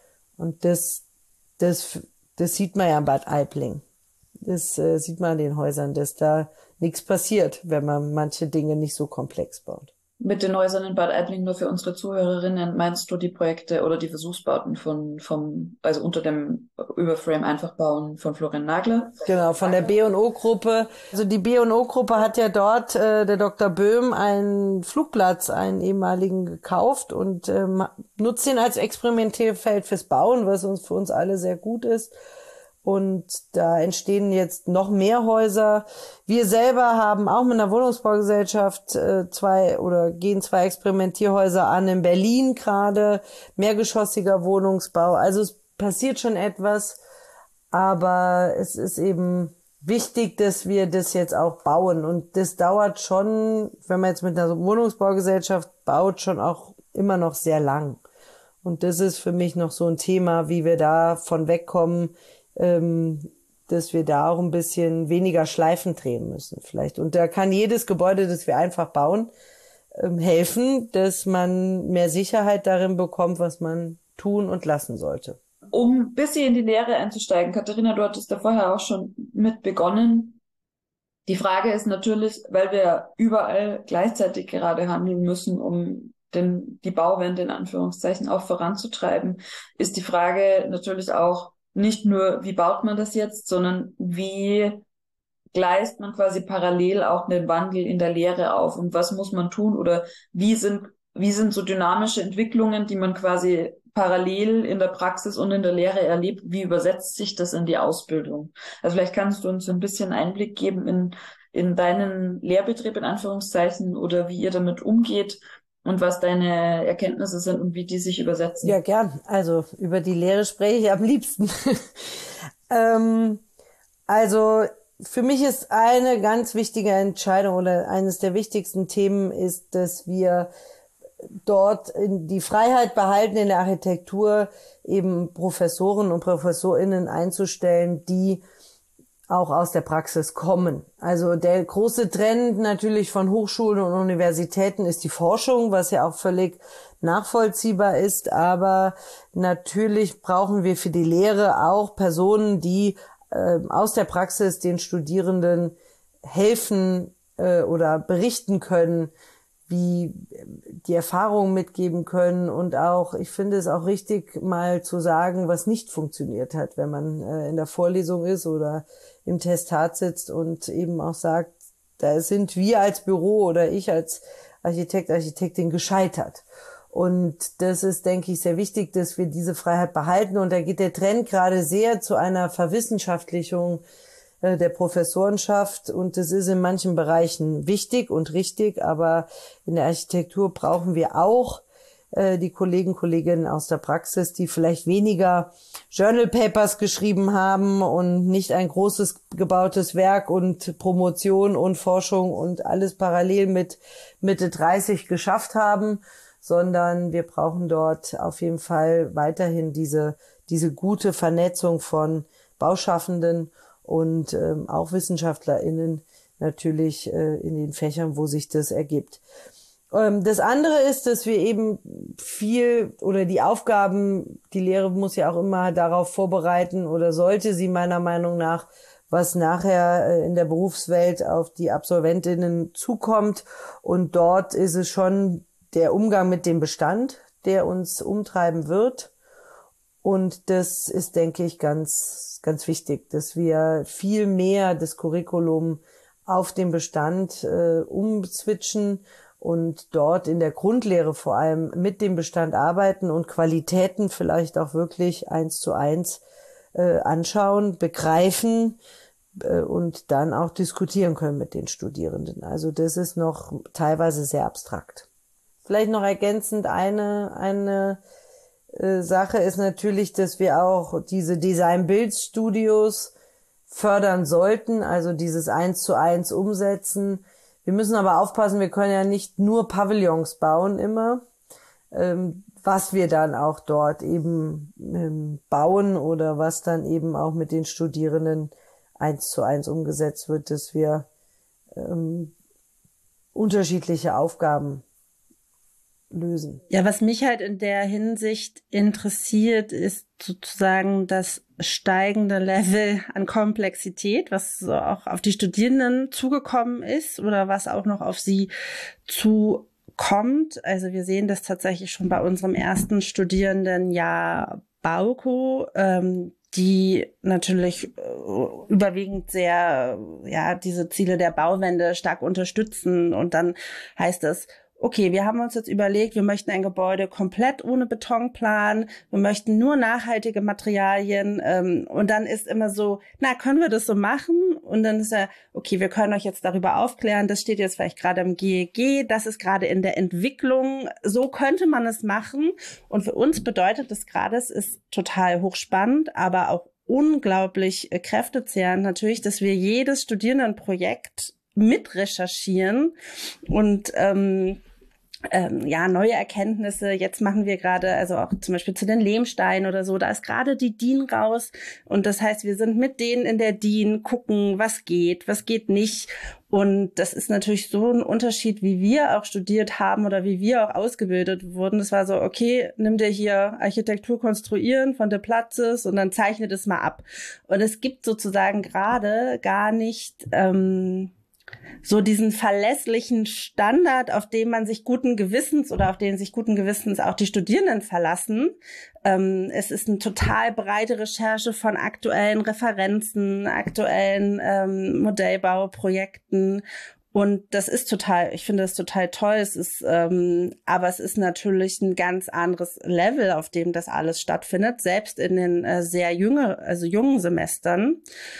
Und das das das sieht man ja in Bad Aibling. Das äh, sieht man an den Häusern, dass da nichts passiert, wenn man manche Dinge nicht so komplex baut. Mit den Häusern in Bad Aibling, nur für unsere Zuhörerinnen, meinst du die Projekte oder die Versuchsbauten von, vom, also unter dem Überframe einfach bauen von Florian Nagler? Genau, von der B und O-Gruppe. Also die B und O-Gruppe hat ja dort, äh, der Doktor Böhm, einen Flugplatz, einen ehemaligen, gekauft und ähm, nutzt ihn als Experimentierfeld fürs Bauen, was uns für uns alle sehr gut ist. Und da entstehen jetzt noch mehr Häuser. Wir selber haben auch mit einer Wohnungsbaugesellschaft äh, zwei oder gehen zwei Experimentierhäuser an in Berlin gerade, mehrgeschossiger Wohnungsbau. Also es passiert schon etwas, aber es ist eben wichtig, dass wir das jetzt auch bauen. Und das dauert schon, wenn man jetzt mit einer Wohnungsbaugesellschaft baut, schon auch immer noch sehr lang. Und das ist für mich noch so ein Thema, wie wir da von wegkommen, Ähm, dass wir da auch ein bisschen weniger Schleifen drehen müssen vielleicht. Und da kann jedes Gebäude, das wir einfach bauen, ähm, helfen, dass man mehr Sicherheit darin bekommt, was man tun und lassen sollte. Um ein bisschen in die Lehre einzusteigen, Katharina, du hattest da vorher auch schon mit begonnen. Die Frage ist natürlich, weil wir überall gleichzeitig gerade handeln müssen, um den, die Bauwende in Anführungszeichen auch voranzutreiben, ist die Frage natürlich auch, nicht nur, wie baut man das jetzt, sondern wie gleist man quasi parallel auch einen Wandel in der Lehre auf und was muss man tun oder wie sind, wie sind so dynamische Entwicklungen, die man quasi parallel in der Praxis und in der Lehre erlebt, wie übersetzt sich das in die Ausbildung? Also vielleicht kannst du uns ein bisschen Einblick geben in, in deinen Lehrbetrieb in Anführungszeichen oder wie ihr damit umgeht. Und was deine Erkenntnisse sind und wie die sich übersetzen. Ja, gern. Also über die Lehre spreche ich am liebsten. ähm, also für mich ist eine ganz wichtige Entscheidung oder eines der wichtigsten Themen ist, dass wir dort in die Freiheit behalten, in der Architektur eben Professoren und ProfessorInnen einzustellen, die auch aus der Praxis kommen. Also der große Trend natürlich von Hochschulen und Universitäten ist die Forschung, was ja auch völlig nachvollziehbar ist. Aber natürlich brauchen wir für die Lehre auch Personen, die äh, aus der Praxis den Studierenden helfen äh, oder berichten können, wie die Erfahrungen mitgeben können und auch, ich finde es auch richtig, mal zu sagen, was nicht funktioniert hat, wenn man äh, in der Vorlesung ist oder im Testat sitzt und eben auch sagt, da sind wir als Büro oder ich als Architekt, Architektin gescheitert. Und das ist, denke ich, sehr wichtig, dass wir diese Freiheit behalten. Und da geht der Trend gerade sehr zu einer Verwissenschaftlichung äh, der Professorenschaft. Und das ist in manchen Bereichen wichtig und richtig, aber in der Architektur brauchen wir auch die Kollegen, Kolleginnen aus der Praxis, die vielleicht weniger Journal Papers geschrieben haben und nicht ein großes gebautes Werk und Promotion und Forschung und alles parallel mit Mitte dreißig geschafft haben, sondern wir brauchen dort auf jeden Fall weiterhin diese, diese gute Vernetzung von Bauschaffenden und ähm, auch WissenschaftlerInnen natürlich äh, in den Fächern, wo sich das ergibt. Ähm, das andere ist, dass wir eben viel oder die Aufgaben, die Lehre muss ja auch immer darauf vorbereiten oder sollte sie meiner Meinung nach, was nachher äh, in der Berufswelt auf die AbsolventInnen zukommt. Und dort ist es schon der Umgang mit dem Bestand, der uns umtreiben wird. Und das ist, denke ich, ganz, ganz wichtig, dass wir viel mehr das Curriculum auf den Bestand äh, umswitchen und dort in der Grundlehre vor allem mit dem Bestand arbeiten und Qualitäten vielleicht auch wirklich eins zu eins äh, anschauen, begreifen äh, und dann auch diskutieren können mit den Studierenden. Also das ist noch teilweise sehr abstrakt. Vielleicht noch ergänzend eine, eine Sache ist natürlich, dass wir auch diese Design-Build-Studios fördern sollten, also dieses eins zu eins umsetzen. Wir müssen aber aufpassen, wir können ja nicht nur Pavillons bauen immer, ähm, was wir dann auch dort eben ähm, bauen oder was dann eben auch mit den Studierenden eins zu eins umgesetzt wird, dass wir ähm, unterschiedliche Aufgaben lösen. Ja, was mich halt in der Hinsicht interessiert, ist sozusagen das steigende Level an Komplexität, was so auch auf die Studierenden zugekommen ist oder was auch noch auf sie zukommt. Also wir sehen das tatsächlich schon bei unserem ersten Studierendenjahr Bauko, ähm, die natürlich äh, überwiegend sehr, ja, diese Ziele der Bauwende stark unterstützen. Und dann heißt es, okay, wir haben uns jetzt überlegt, wir möchten ein Gebäude komplett ohne Betonplan, wir möchten nur nachhaltige Materialien, ähm, und dann ist immer so, na, können wir das so machen? Und dann ist ja, okay, wir können euch jetzt darüber aufklären, das steht jetzt vielleicht gerade im G E G, das ist gerade in der Entwicklung, so könnte man es machen. Und für uns bedeutet das gerade, es ist total hochspannend, aber auch unglaublich äh, kräftezehrend natürlich, dass wir jedes Studierendenprojekt mit recherchieren und ähm, Ähm, ja, neue Erkenntnisse. Jetzt machen wir gerade, also auch zum Beispiel zu den Lehmsteinen oder so, da ist gerade die D I N raus. Und das heißt, wir sind mit denen in der D I N, gucken, was geht, was geht nicht. Und das ist natürlich so ein Unterschied, wie wir auch studiert haben oder wie wir auch ausgebildet wurden. Das war so, okay, nimm dir hier Architektur konstruieren von der Platzes und dann zeichne das mal ab. Und es gibt sozusagen gerade gar nicht ähm, so diesen verlässlichen Standard, auf den man sich guten Gewissens oder auf den sich guten Gewissens auch die Studierenden verlassen. Ähm, es ist eine total breite Recherche von aktuellen Referenzen, aktuellen ähm, Modellbauprojekten. Und das ist total, ich finde das total toll. Es ist, ähm, aber es ist natürlich ein ganz anderes Level, auf dem das alles stattfindet, selbst in den äh, sehr jünger, also jungen Semestern.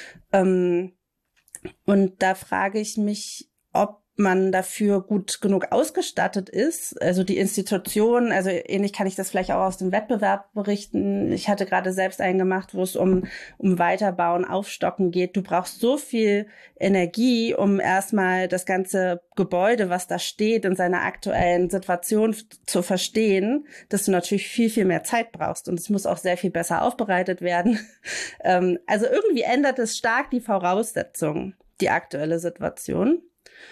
Ähm, Und da frage ich mich, ob man dafür gut genug ausgestattet ist. Also die Institutionen, also ähnlich kann ich das vielleicht auch aus dem Wettbewerb berichten. Ich hatte gerade selbst einen gemacht, wo es um, um Weiterbauen, Aufstocken geht. Du brauchst so viel Energie, um erstmal das ganze Gebäude, was da steht, in seiner aktuellen Situation zu verstehen, dass du natürlich viel, viel mehr Zeit brauchst. Und es muss auch sehr viel besser aufbereitet werden. Also irgendwie ändert es stark die Voraussetzungen, die aktuelle Situation.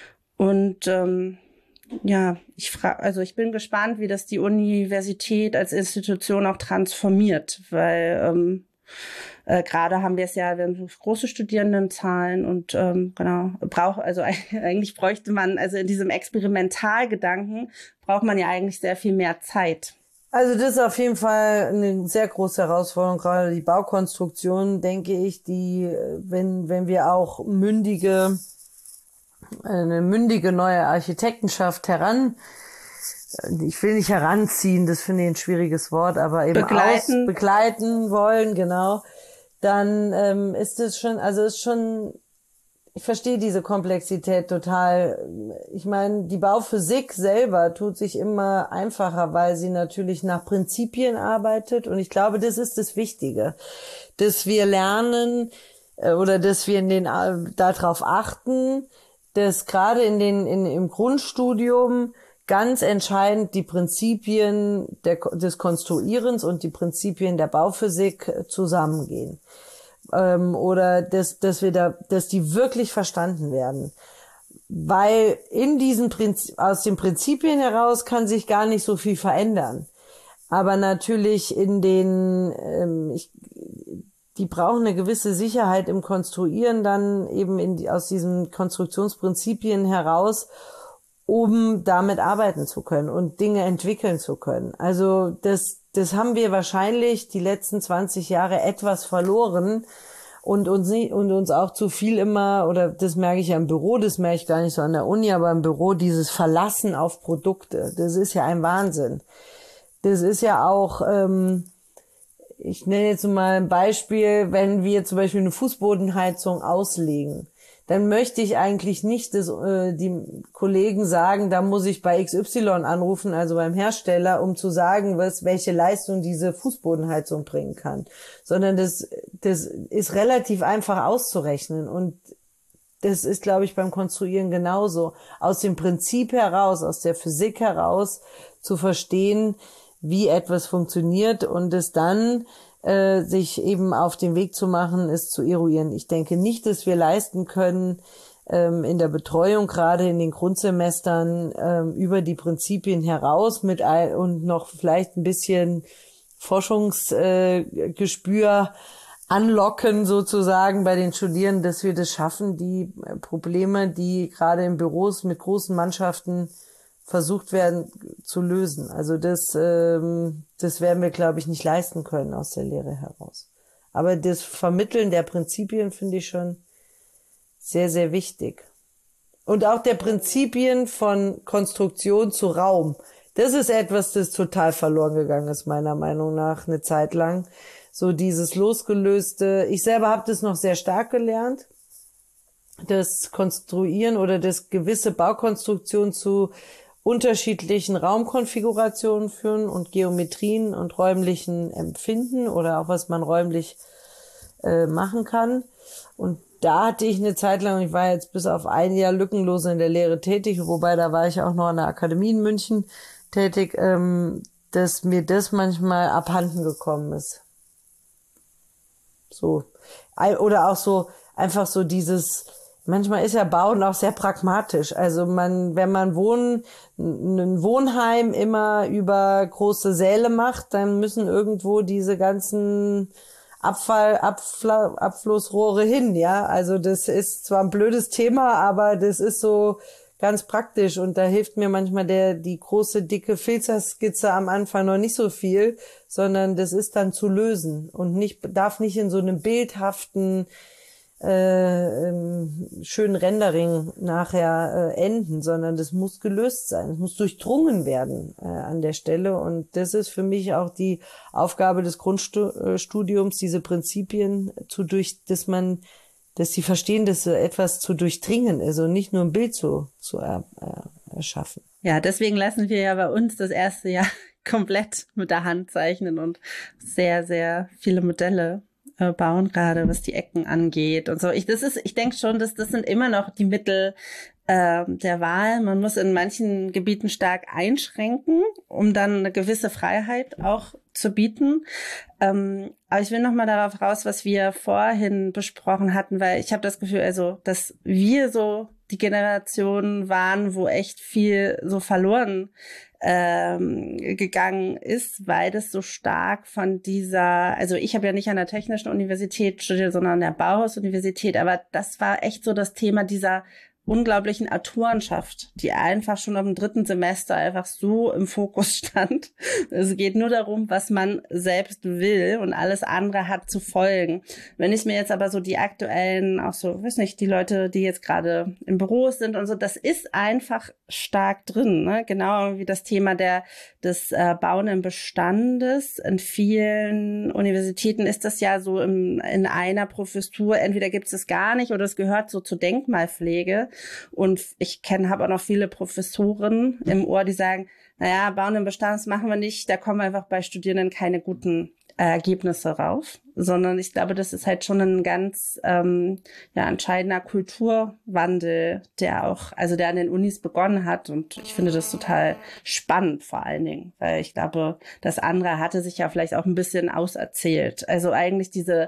Und ähm, ja, ich frage, also ich bin gespannt, wie das die Universität als Institution auch transformiert, weil ähm, äh, gerade haben wir es ja, wir haben große Studierendenzahlen und ähm, genau, braucht, also eigentlich bräuchte man, also in diesem Experimentalgedanken braucht man ja eigentlich sehr viel mehr Zeit. Also das ist auf jeden Fall eine sehr große Herausforderung, gerade die Baukonstruktion, denke ich, die, wenn wenn wir auch mündige eine mündige neue Architektenschaft heran, ich will nicht heranziehen, das finde ich ein schwieriges Wort, aber eben begleiten, aus, begleiten wollen, genau, dann ähm, ist es schon, also ist schon, ich verstehe diese Komplexität total. Ich meine, die Bauphysik selber tut sich immer einfacher, weil sie natürlich nach Prinzipien arbeitet und ich glaube, das ist das Wichtige, dass wir lernen äh, oder dass wir in den äh, darauf achten, dass gerade in den in, im Grundstudium ganz entscheidend die Prinzipien der, des Konstruierens und die Prinzipien der Bauphysik zusammengehen. ähm, oder dass, dass wir da, dass die wirklich verstanden werden. Weil in diesen Prinzip, aus den Prinzipien heraus kann sich gar nicht so viel verändern. Aber natürlich in den, ähm, ich, die brauchen eine gewisse Sicherheit im Konstruieren dann eben in die, aus diesen Konstruktionsprinzipien heraus, um damit arbeiten zu können und Dinge entwickeln zu können. Also das, das haben wir wahrscheinlich die letzten zwanzig Jahre etwas verloren und uns nicht, und uns auch zu viel immer, oder das merke ich ja im Büro, das merke ich gar nicht so an der Uni, aber im Büro dieses Verlassen auf Produkte, das ist ja ein Wahnsinn. Das ist ja auch, ähm, ich nenne jetzt mal ein Beispiel, wenn wir zum Beispiel eine Fußbodenheizung auslegen, dann möchte ich eigentlich nicht, dass äh, die Kollegen sagen, da muss ich bei X Y anrufen, also beim Hersteller, um zu sagen, was, welche Leistung diese Fußbodenheizung bringen kann, sondern das, das ist relativ einfach auszurechnen und das ist, glaube ich, beim Konstruieren genauso. Aus dem Prinzip heraus, aus der Physik heraus zu verstehen, wie etwas funktioniert und es dann äh, sich eben auf den Weg zu machen, es zu eruieren. Ich denke nicht, dass wir leisten können, ähm, in der Betreuung, gerade in den Grundsemestern, ähm, über die Prinzipien heraus mit ein, und noch vielleicht ein bisschen Forschungsgespür äh, anlocken sozusagen bei den Studierenden, dass wir das schaffen, die Probleme, die gerade in Büros mit großen Mannschaften versucht werden zu lösen. Also das, ähm, das werden wir, glaube ich, nicht leisten können aus der Lehre heraus. Aber das Vermitteln der Prinzipien finde ich schon sehr, sehr wichtig. Und auch der Prinzipien von Konstruktion zu Raum. Das ist etwas, das total verloren gegangen ist, meiner Meinung nach, eine Zeit lang. So dieses losgelöste, ich selber habe das noch sehr stark gelernt, das Konstruieren oder das gewisse Baukonstruktion zu unterschiedlichen Raumkonfigurationen führen und Geometrien und räumlichen Empfinden oder auch was man räumlich äh, machen kann. Und da hatte ich eine Zeit lang, ich war jetzt bis auf ein Jahr lückenlos in der Lehre tätig, wobei da war ich auch noch an der Akademie in München tätig, ähm, dass mir das manchmal abhanden gekommen ist. So. Oder auch so, einfach so dieses, manchmal ist ja Bauen auch sehr pragmatisch. Also man, wenn man Wohnen, ein Wohnheim immer über große Säle macht, dann müssen irgendwo diese ganzen Abfall, Abfl- Abflussrohre hin, ja. Also das ist zwar ein blödes Thema, aber das ist so ganz praktisch und da hilft mir manchmal der, die große, dicke Filzerskizze am Anfang noch nicht so viel, sondern das ist dann zu lösen und nicht, darf nicht in so einem bildhaften, äh, ähm, schönen Rendering nachher äh, enden, sondern das muss gelöst sein, es muss durchdrungen werden äh, an der Stelle und das ist für mich auch die Aufgabe des Grundstudiums, diese Prinzipien zu durch, dass man, dass sie verstehen, dass so etwas zu durchdringen ist und nicht nur ein Bild zu, zu er, er, erschaffen. Ja, deswegen lassen wir ja bei uns das erste Jahr komplett mit der Hand zeichnen und sehr, sehr viele Modelle bauen, gerade was die Ecken angeht und so. Ich, das ist, ich denke schon, dass das sind immer noch die Mittel äh, der Wahl. Man muss in manchen Gebieten stark einschränken, um dann eine gewisse Freiheit auch zu bieten. Ähm, aber ich will noch mal darauf raus, was wir vorhin besprochen hatten, weil ich habe das Gefühl, also, dass wir so die Generation waren, wo echt viel so verloren ähm, gegangen ist, weil das so stark von dieser, also ich habe ja nicht an der Technischen Universität studiert, sondern an der Bauhaus-Universität, aber das war echt so das Thema dieser unglaublichen Autorenschaft, die einfach schon am dritten Semester einfach so im Fokus stand. Es geht nur darum, was man selbst will und alles andere hat zu folgen. Wenn ich mir jetzt aber so die aktuellen, auch so, weiß nicht, die Leute, die jetzt gerade im Büro sind und so, das ist einfach stark drin, ne? Genau wie das Thema der des äh, bauenden Bestandes. In vielen Universitäten ist das ja so im, in einer Professur, entweder gibt es es gar nicht oder es gehört so zur Denkmalpflege. Und ich kenne, habe auch noch viele Professoren im Ohr, die sagen, naja, bauenden Bestand machen wir nicht, da kommen einfach bei Studierenden keine guten äh, Ergebnisse rauf, sondern ich glaube, das ist halt schon ein ganz ähm, ja, entscheidender Kulturwandel, der auch, also der an den Unis begonnen hat und ich finde das total spannend vor allen Dingen, weil ich glaube, das andere hatte sich ja vielleicht auch ein bisschen auserzählt. Also eigentlich diese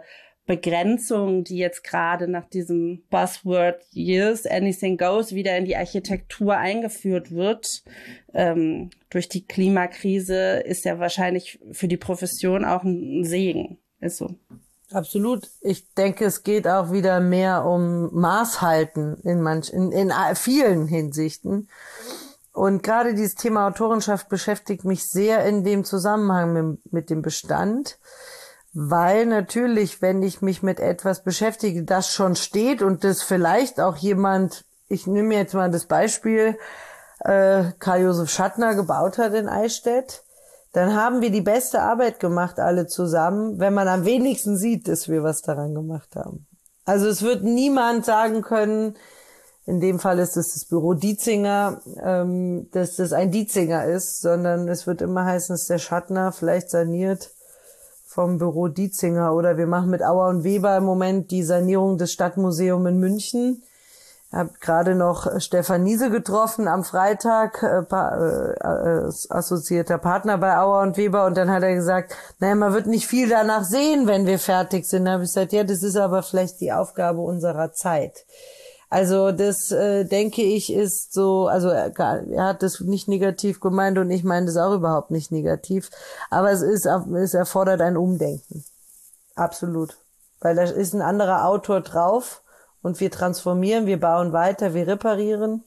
Begrenzung, die jetzt gerade nach diesem Buzzword Yes, Anything Goes wieder in die Architektur eingeführt wird, ähm, durch die Klimakrise, ist ja wahrscheinlich für die Profession auch ein Segen. Ist so. Absolut. Ich denke, es geht auch wieder mehr um Maßhalten in manch, in, in vielen Hinsichten. Und gerade dieses Thema Autorenschaft beschäftigt mich sehr in dem Zusammenhang mit, mit dem Bestand. Weil natürlich, wenn ich mich mit etwas beschäftige, das schon steht und das vielleicht auch jemand, ich nehme jetzt mal das Beispiel, äh, Karl Josef Schattner gebaut hat in Eichstätt, dann haben wir die beste Arbeit gemacht, alle zusammen, wenn man am wenigsten sieht, dass wir was daran gemacht haben. Also es wird niemand sagen können, in dem Fall ist es das Büro Dietzinger, ähm, dass das ein Dietzinger ist, sondern es wird immer heißen, es ist der Schattner, vielleicht saniert vom Büro Dietzinger, oder wir machen mit Auer und Weber im Moment die Sanierung des Stadtmuseums in München. Ich habe gerade noch Stefan Niese getroffen am Freitag, äh, äh, assoziierter Partner bei Auer und Weber, und dann hat er gesagt, naja, man wird nicht viel danach sehen, wenn wir fertig sind. Da habe ich gesagt, ja, das ist aber vielleicht die Aufgabe unserer Zeit. Also das, äh, denke ich, ist so, also er, er hat das nicht negativ gemeint und ich meine das auch überhaupt nicht negativ, aber es ist, es erfordert ein Umdenken. Absolut. Weil da ist ein anderer Autor drauf und wir transformieren, wir bauen weiter, wir reparieren,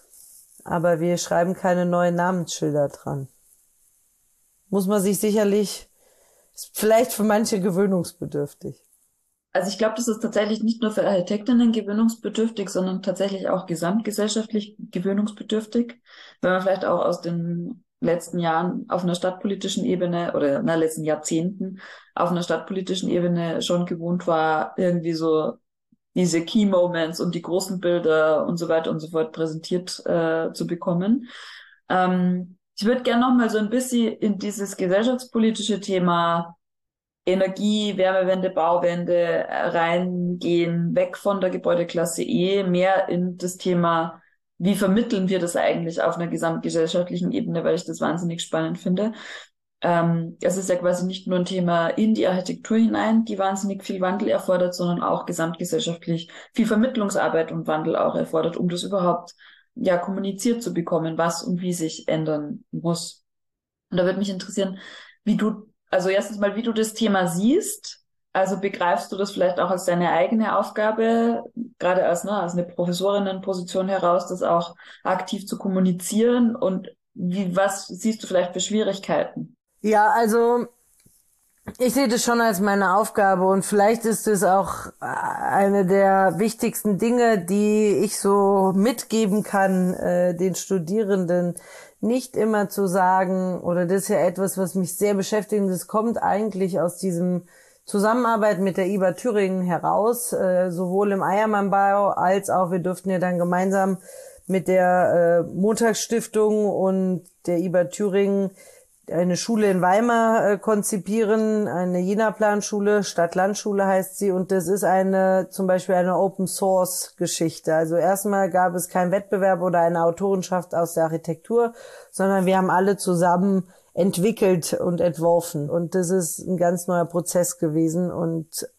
aber wir schreiben keine neuen Namensschilder dran. Muss man sich sicherlich, ist vielleicht für manche gewöhnungsbedürftig. Also ich glaube, das ist tatsächlich nicht nur für Architektinnen gewöhnungsbedürftig, sondern tatsächlich auch gesamtgesellschaftlich gewöhnungsbedürftig, weil man vielleicht auch aus den letzten Jahren auf einer stadtpolitischen Ebene oder na letzten Jahrzehnten auf einer stadtpolitischen Ebene schon gewohnt war, irgendwie so diese Key Moments und die großen Bilder und so weiter und so fort präsentiert äh, zu bekommen. Ähm, ich würde gerne noch mal so ein bisschen in dieses gesellschaftspolitische Thema Energie, Wärmewende, Bauwende reingehen, weg von der Gebäudeklasse E, mehr in das Thema, wie vermitteln wir das eigentlich auf einer gesamtgesellschaftlichen Ebene, weil ich das wahnsinnig spannend finde. Ähm, es ist ja quasi nicht nur ein Thema in die Architektur hinein, die wahnsinnig viel Wandel erfordert, sondern auch gesamtgesellschaftlich viel Vermittlungsarbeit und Wandel auch erfordert, um das überhaupt ja kommuniziert zu bekommen, was und wie sich ändern muss. Und da würde mich interessieren, wie du Also erstens mal, wie du das Thema siehst. Also begreifst du das vielleicht auch als deine eigene Aufgabe, gerade als, ne, als eine Professorinnenposition heraus, das auch aktiv zu kommunizieren? Und wie, was siehst du vielleicht für Schwierigkeiten? Ja, also ich sehe das schon als meine Aufgabe und vielleicht ist es auch eine der wichtigsten Dinge, die ich so mitgeben kann, äh, den Studierenden. Nicht immer zu sagen, oder das ist ja etwas, was mich sehr beschäftigt, das kommt eigentlich aus diesem Zusammenarbeit mit der I B A Thüringen heraus, äh, sowohl im Eiermann-Bau als auch, wir durften ja dann gemeinsam mit der äh, Montagsstiftung und der I B A Thüringen eine Schule in Weimar äh, konzipieren, eine Jena-Planschule, Stadt-Land-Schule heißt sie, und das ist eine, zum Beispiel eine Open-Source-Geschichte. Also erstmal gab es keinen Wettbewerb oder eine Autorenschaft aus der Architektur, sondern wir haben alle zusammen entwickelt und entworfen, und das ist ein ganz neuer Prozess gewesen, und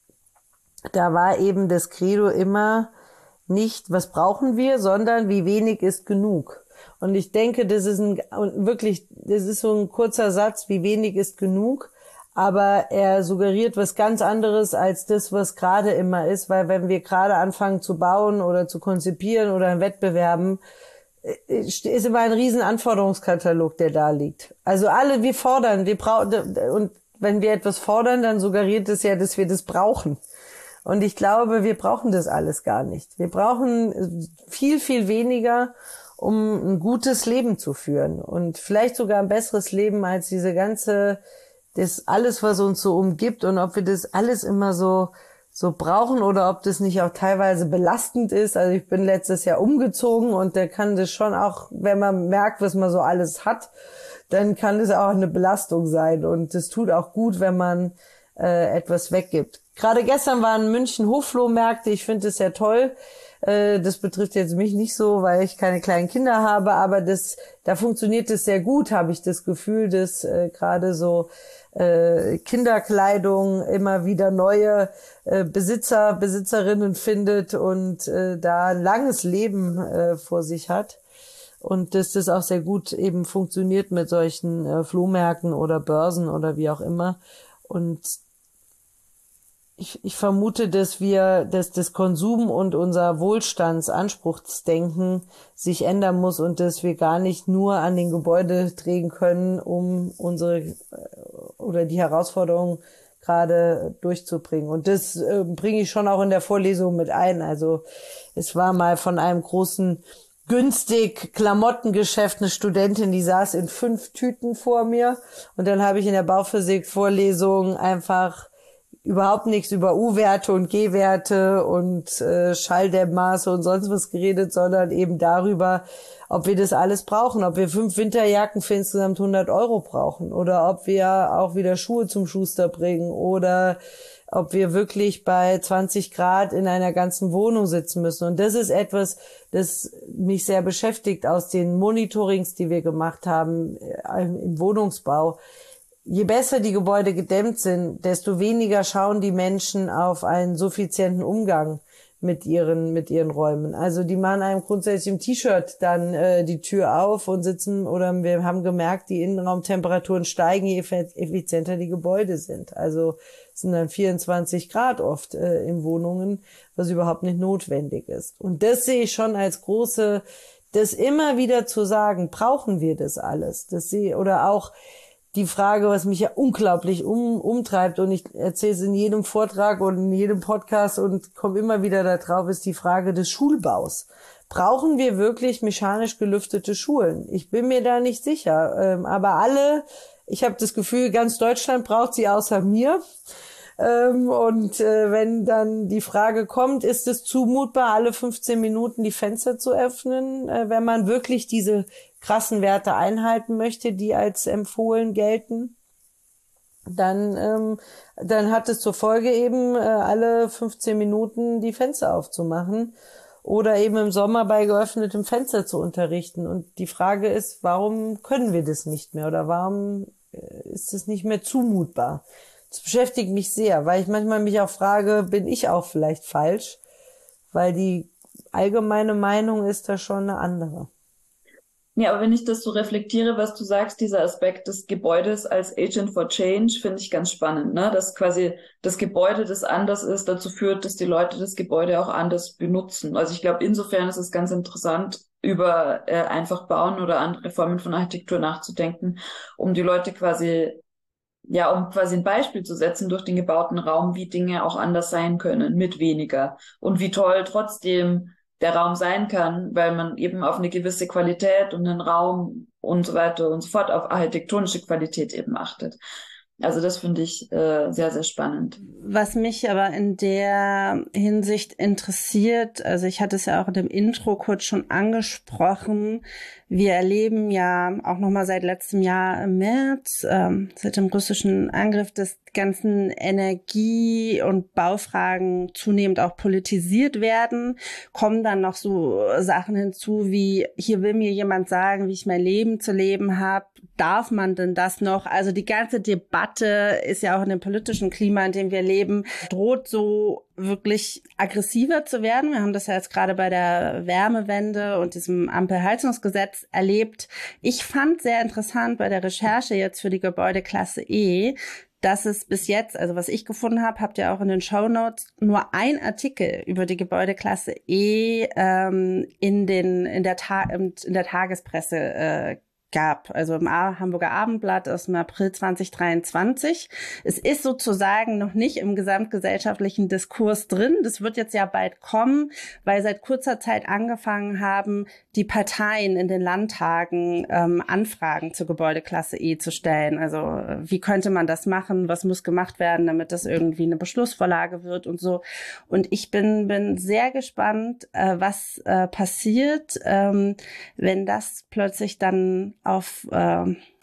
da war eben das Credo immer nicht, was brauchen wir, sondern wie wenig ist genug. Und ich denke, das ist ein, wirklich, das ist so ein kurzer Satz, wie wenig ist genug, aber er suggeriert was ganz anderes als das, was gerade immer ist, weil wenn wir gerade anfangen zu bauen oder zu konzipieren oder in Wettbewerben, ist immer ein riesen Anforderungskatalog, der da liegt. Also alle, wir fordern, wir brauchen, und wenn wir etwas fordern, dann suggeriert es ja, dass wir das brauchen. Und ich glaube, wir brauchen das alles gar nicht. Wir brauchen viel, viel weniger, um ein gutes Leben zu führen und vielleicht sogar ein besseres Leben als diese ganze, das alles, was uns so umgibt, und ob wir das alles immer so so brauchen oder ob das nicht auch teilweise belastend ist. Also ich bin letztes Jahr umgezogen und da kann das schon auch, wenn man merkt, was man so alles hat, dann kann das auch eine Belastung sein, und es tut auch gut, wenn man äh, etwas weggibt. Gerade gestern waren München Hochflohmärkte, ich finde es sehr toll, Äh, das betrifft jetzt mich nicht so, weil ich keine kleinen Kinder habe, aber das, da funktioniert es sehr gut, habe ich das Gefühl, dass äh, gerade so äh, Kinderkleidung immer wieder neue äh, Besitzer, Besitzerinnen findet und äh, da ein langes Leben äh, vor sich hat. Und dass das auch sehr gut eben funktioniert mit solchen äh, Flohmärkten oder Börsen oder wie auch immer. Und ich, ich vermute, dass wir, dass das Konsum und unser Wohlstandsanspruchsdenken sich ändern muss und dass wir gar nicht nur an den Gebäude drehen können, um unsere äh, oder die Herausforderungen gerade durchzubringen. Und das äh, bringe ich schon auch in der Vorlesung mit ein. Also es war mal von einem großen günstig Klamottengeschäft eine Studentin, die saß in fünf Tüten vor mir und dann habe ich in der Bauphysikvorlesung einfach überhaupt nichts über U-Werte und G-Werte und äh, Schalldämmmaße und sonst was geredet, sondern eben darüber, ob wir das alles brauchen, ob wir fünf Winterjacken für insgesamt hundert Euro brauchen oder ob wir auch wieder Schuhe zum Schuster bringen oder ob wir wirklich bei zwanzig Grad in einer ganzen Wohnung sitzen müssen. Und das ist etwas, das mich sehr beschäftigt aus den Monitorings, die wir gemacht haben im Wohnungsbau. Je besser die Gebäude gedämmt sind, desto weniger schauen die Menschen auf einen suffizienten Umgang mit ihren mit ihren Räumen. Also die machen einem grundsätzlich im T-Shirt dann äh, die Tür auf und sitzen, oder wir haben gemerkt, die Innenraumtemperaturen steigen, je effizienter die Gebäude sind. Also es sind dann vierundzwanzig Grad oft äh, in Wohnungen, was überhaupt nicht notwendig ist. Und das sehe ich schon als große, das immer wieder zu sagen, brauchen wir das alles? Das sehe, oder auch die Frage, was mich ja unglaublich um, umtreibt, und ich erzähle es in jedem Vortrag und in jedem Podcast und komme immer wieder da drauf, ist die Frage des Schulbaus. Brauchen wir wirklich mechanisch gelüftete Schulen? Ich bin mir da nicht sicher. Ähm, aber alle, ich habe das Gefühl, ganz Deutschland braucht sie außer mir. Ähm, und äh, wenn dann die Frage kommt, ist es zumutbar, alle fünfzehn Minuten die Fenster zu öffnen, äh, wenn man wirklich diese krassen Werte einhalten möchte, die als empfohlen gelten, dann ähm, dann hat es zur Folge eben, äh, alle fünfzehn Minuten die Fenster aufzumachen oder eben im Sommer bei geöffnetem Fenster zu unterrichten. Und die Frage ist, warum können wir das nicht mehr oder warum äh, ist es nicht mehr zumutbar? Das beschäftigt mich sehr, weil ich manchmal mich auch frage, bin ich auch vielleicht falsch? Weil die allgemeine Meinung ist da schon eine andere. Ja, aber wenn ich das so reflektiere, was du sagst, dieser Aspekt des Gebäudes als Agent for Change, finde ich ganz spannend, ne? Dass quasi das Gebäude, das anders ist, dazu führt, dass die Leute das Gebäude auch anders benutzen. Also ich glaube, insofern ist es ganz interessant, über äh, einfach bauen oder andere Formen von Architektur nachzudenken, um die Leute quasi, ja, um quasi ein Beispiel zu setzen durch den gebauten Raum, wie Dinge auch anders sein können, mit weniger. Und wie toll trotzdem der Raum sein kann, weil man eben auf eine gewisse Qualität und einen Raum und so weiter und so fort, auf architektonische Qualität eben achtet. Also das finde ich äh, sehr, sehr spannend. Was mich aber in der Hinsicht interessiert, also ich hatte es ja auch in dem Intro kurz schon angesprochen, wir erleben ja auch nochmal seit letztem Jahr im März, ähm, seit dem russischen Angriff, dass die ganzen Energie- und Baufragen zunehmend auch politisiert werden. Kommen dann noch so Sachen hinzu wie, hier will mir jemand sagen, wie ich mein Leben zu leben habe. Darf man denn das noch? Also die ganze Debatte ist ja auch in dem politischen Klima, in dem wir leben, droht so wirklich aggressiver zu werden. Wir haben das ja jetzt gerade bei der Wärmewende und diesem Ampelheizungsgesetz erlebt. Ich fand sehr interessant bei der Recherche jetzt für die Gebäudeklasse E, dass es bis jetzt, also was ich gefunden habe, habt ihr auch in den Shownotes, nur ein Artikel über die Gebäudeklasse E ähm, in den in der Ta- in der Tagespresse äh, gab, also im Hamburger Abendblatt aus dem April zwanzig dreiundzwanzig. Es ist sozusagen noch nicht im gesamtgesellschaftlichen Diskurs drin. Das wird jetzt ja bald kommen, weil seit kurzer Zeit angefangen haben, die Parteien in den Landtagen ähm, Anfragen zur Gebäudeklasse E zu stellen. Also wie könnte man das machen? Was muss gemacht werden, damit das irgendwie eine Beschlussvorlage wird und so. Und ich bin bin sehr gespannt, äh, was äh, passiert, ähm, wenn das plötzlich dann auf äh,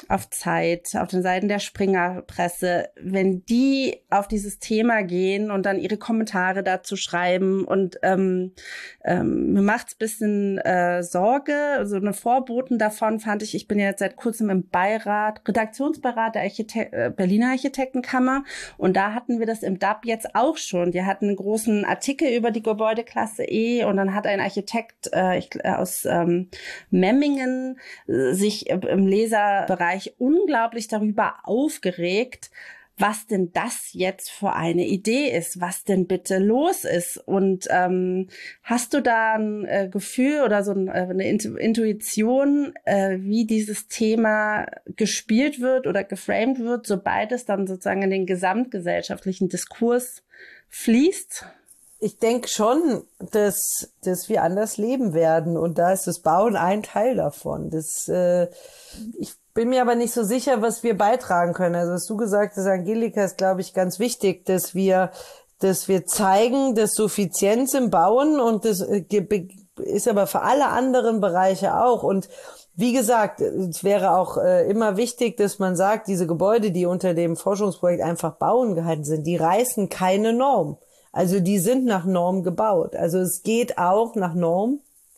auf Zeit, auf den Seiten der Springerpresse, wenn die auf dieses Thema gehen und dann ihre Kommentare dazu schreiben und ähm, ähm, mir macht's ein bisschen äh, Sorge. So eine Vorboten davon fand ich, ich bin ja jetzt seit kurzem im Beirat, Redaktionsbeirat der Archite- äh, Berliner Architektenkammer und da hatten wir das im D A B jetzt auch schon. Die hatten einen großen Artikel über die Gebäudeklasse E und dann hat ein Architekt äh, ich, äh, aus ähm, Memmingen äh, sich im Leserbereich unglaublich darüber aufgeregt, was denn das jetzt für eine Idee ist, was denn bitte los ist. Und ähm, hast du da ein äh, Gefühl oder so ein, äh, eine Intuition, äh, wie dieses Thema gespielt wird oder geframed wird, sobald es dann sozusagen in den gesamtgesellschaftlichen Diskurs fließt? Ich denke schon, dass, dass wir anders leben werden und da ist das Bauen ein Teil davon. Das, äh, ich bin mir aber nicht so sicher, was wir beitragen können. Also was du gesagt hast, Angelika, ist, glaube ich, ganz wichtig, dass wir, dass wir zeigen, dass Suffizienz im Bauen und das ist aber für alle anderen Bereiche auch. Und wie gesagt, es wäre auch äh, immer wichtig, dass man sagt, diese Gebäude, die unter dem Forschungsprojekt einfach Bauen gehalten sind, die reißen keine Norm. Also die sind nach Norm gebaut. Also es geht auch nach Norm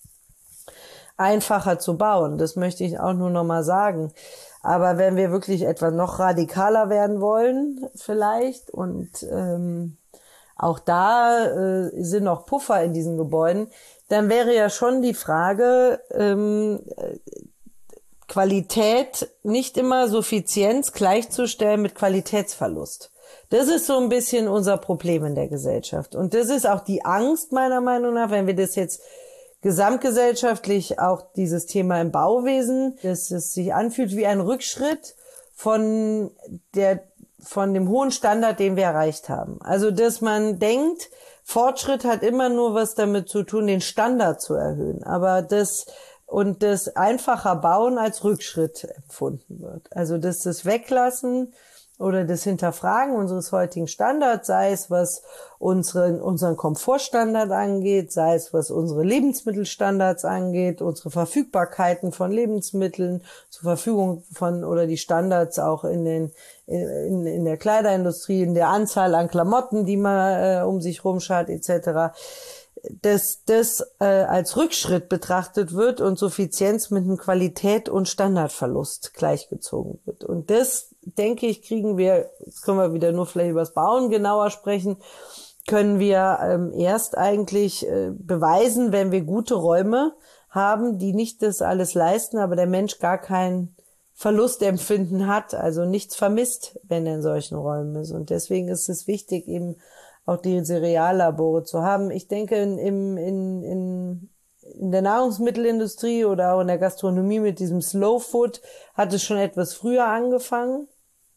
einfacher zu bauen. Das möchte ich auch nur noch mal sagen. Aber wenn wir wirklich etwas noch radikaler werden wollen vielleicht und ähm, auch da äh, sind noch Puffer in diesen Gebäuden, dann wäre ja schon die Frage, ähm, Qualität, nicht immer Suffizienz gleichzustellen mit Qualitätsverlust. Das ist so ein bisschen unser Problem in der Gesellschaft. Und das ist auch die Angst meiner Meinung nach, wenn wir das jetzt gesamtgesellschaftlich auch dieses Thema im Bauwesen, dass es sich anfühlt wie ein Rückschritt von der, von dem hohen Standard, den wir erreicht haben. Also, dass man denkt, Fortschritt hat immer nur was damit zu tun, den Standard zu erhöhen. Aber das, und das einfacher Bauen als Rückschritt empfunden wird. Also, dass das Weglassen oder das Hinterfragen unseres heutigen Standards, sei es was unseren, unseren Komfortstandard angeht, sei es was unsere Lebensmittelstandards angeht, unsere Verfügbarkeiten von Lebensmitteln zur Verfügung von oder die Standards auch in den in, in der Kleiderindustrie, in der Anzahl an Klamotten, die man äh, um sich rumschaut et cetera, dass das äh, als Rückschritt betrachtet wird und Suffizienz mit einem Qualität- und Standardverlust gleichgezogen wird. Und das, denke ich, kriegen wir, jetzt können wir wieder nur vielleicht über das Bauen genauer sprechen, können wir ähm, erst eigentlich äh, beweisen, wenn wir gute Räume haben, die nicht das alles leisten, aber der Mensch gar kein Verlustempfinden hat, also nichts vermisst, wenn er in solchen Räumen ist. Und deswegen ist es wichtig, eben auch die Seriallabore zu haben. Ich denke, in, in, in, in der Nahrungsmittelindustrie oder auch in der Gastronomie mit diesem Slow Food hat es schon etwas früher angefangen.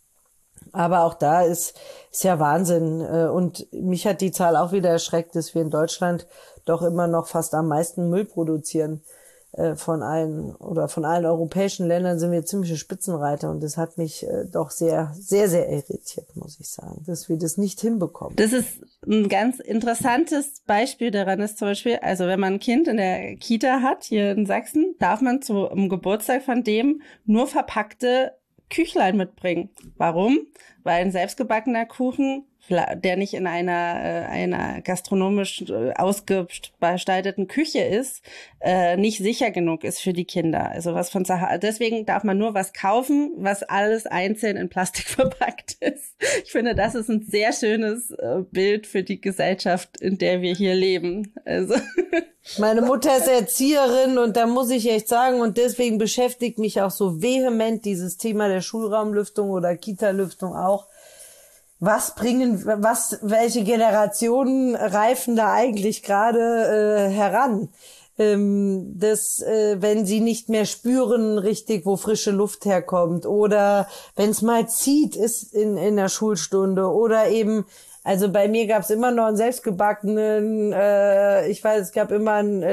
Aber auch da ist, ist ja Wahnsinn. Und mich hat die Zahl auch wieder erschreckt, dass wir in Deutschland doch immer noch fast am meisten Müll produzieren. Von allen oder von allen europäischen Ländern sind wir ziemliche Spitzenreiter und das hat mich äh, doch sehr, sehr, sehr irritiert, muss ich sagen, dass wir das nicht hinbekommen. Das ist ein ganz interessantes Beispiel daran ist zum Beispiel, also wenn man ein Kind in der Kita hat, hier in Sachsen, darf man zum Geburtstag von dem nur verpackte Küchlein mitbringen. Warum? Weil ein selbstgebackener Kuchen, der nicht in einer äh, einer gastronomisch äh, ausgestalteten Küche ist, äh, nicht sicher genug ist für die Kinder. Also was von Sahara. Deswegen darf man nur was kaufen, was alles einzeln in Plastik verpackt ist. Ich finde, das ist ein sehr schönes äh, Bild für die Gesellschaft, in der wir hier leben. Also meine Mutter ist Erzieherin und da muss ich echt sagen, und deswegen beschäftigt mich auch so vehement dieses Thema der Schulraumlüftung oder Kita-Lüftung auch. Was bringen, was, welche Generationen reifen da eigentlich gerade äh, heran? Ähm, das, äh, wenn sie nicht mehr spüren richtig, wo frische Luft herkommt, oder wenn es mal zieht, ist in in der Schulstunde, oder eben, also bei mir gab es immer noch einen selbstgebackenen, äh, ich weiß, es gab immer einen, einen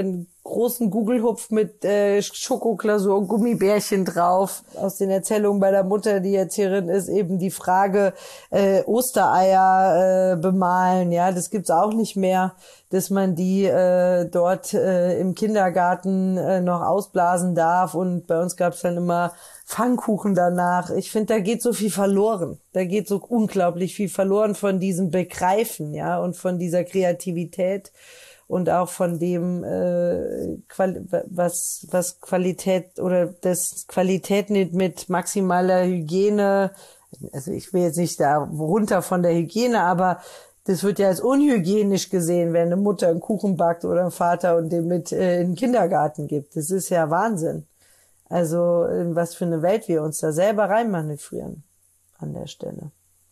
großen Gugelhupf mit äh, Schokoglasur und Gummibärchen drauf. Aus den Erzählungen bei der Mutter, die Erzählerin ist, eben die Frage äh, Ostereier äh, bemalen. Ja, das gibt's auch nicht mehr, dass man die äh, dort äh, im Kindergarten äh, noch ausblasen darf. Und bei uns gab's dann immer Pfannkuchen danach. Ich finde, da geht so viel verloren. Da geht so unglaublich viel verloren von diesem Begreifen, ja, und von dieser Kreativität. Und auch von dem, äh, Quali- was, was Qualität oder das Qualität nicht mit maximaler Hygiene, also ich will jetzt nicht da runter von der Hygiene, aber das wird ja als unhygienisch gesehen, wenn eine Mutter einen Kuchen backt oder ein Vater und den mit äh, in den Kindergarten gibt. Das ist ja Wahnsinn. Also in was für eine Welt wir uns da selber reinmanövrieren an der Stelle.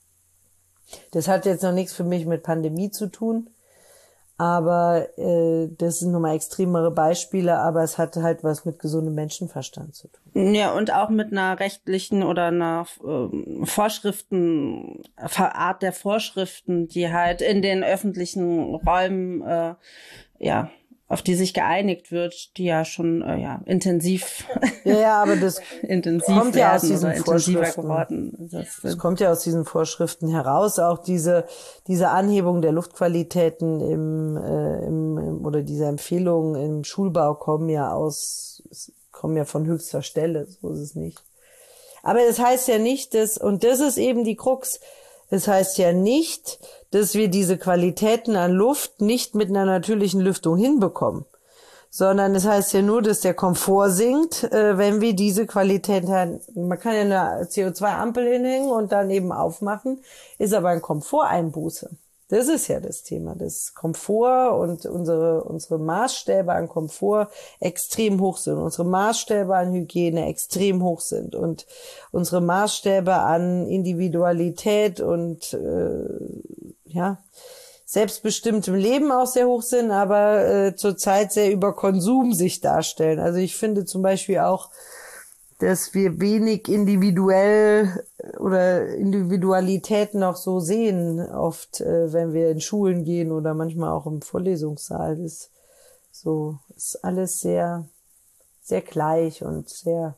Das hat jetzt noch nichts für mich mit Pandemie zu tun. Aber äh, das sind nochmal extremere Beispiele, aber es hat halt was mit gesundem Menschenverstand zu tun. Ja, und auch mit einer rechtlichen oder einer ähm, Vorschriften, Art der Vorschriften, die halt in den öffentlichen Räumen, äh, ja, auf die sich geeinigt wird, die ja schon äh, ja intensiv ja, ja, aber das intensiv kommt ja aus diesen oder intensiver Vorschriften. geworden. Das, das kommt ja aus diesen Vorschriften heraus. Auch diese diese Anhebung der Luftqualitäten im, äh, im, im oder diese Empfehlungen im Schulbau kommen ja aus kommen ja von höchster Stelle. So ist es nicht. Aber das heißt ja nicht, dass und das ist eben die Krux. Das heißt ja nicht, dass wir diese Qualitäten an Luft nicht mit einer natürlichen Lüftung hinbekommen, sondern es heißt ja nur, dass der Komfort sinkt, äh, wenn wir diese Qualität haben. Man kann ja eine C O zwei Ampel hinhängen und dann eben aufmachen, ist aber ein Komforteinbuße. Das ist ja das Thema, dass Komfort und unsere unsere Maßstäbe an Komfort extrem hoch sind, unsere Maßstäbe an Hygiene extrem hoch sind und unsere Maßstäbe an Individualität und äh, ja selbstbestimmtem Leben auch sehr hoch sind, aber äh, zurzeit sehr über Konsum sich darstellen. Also ich finde zum Beispiel auch, dass wir wenig individuell oder Individualität noch so sehen, oft, äh, wenn wir in Schulen gehen oder manchmal auch im Vorlesungssaal. Das ist so, ist alles sehr, sehr gleich und sehr,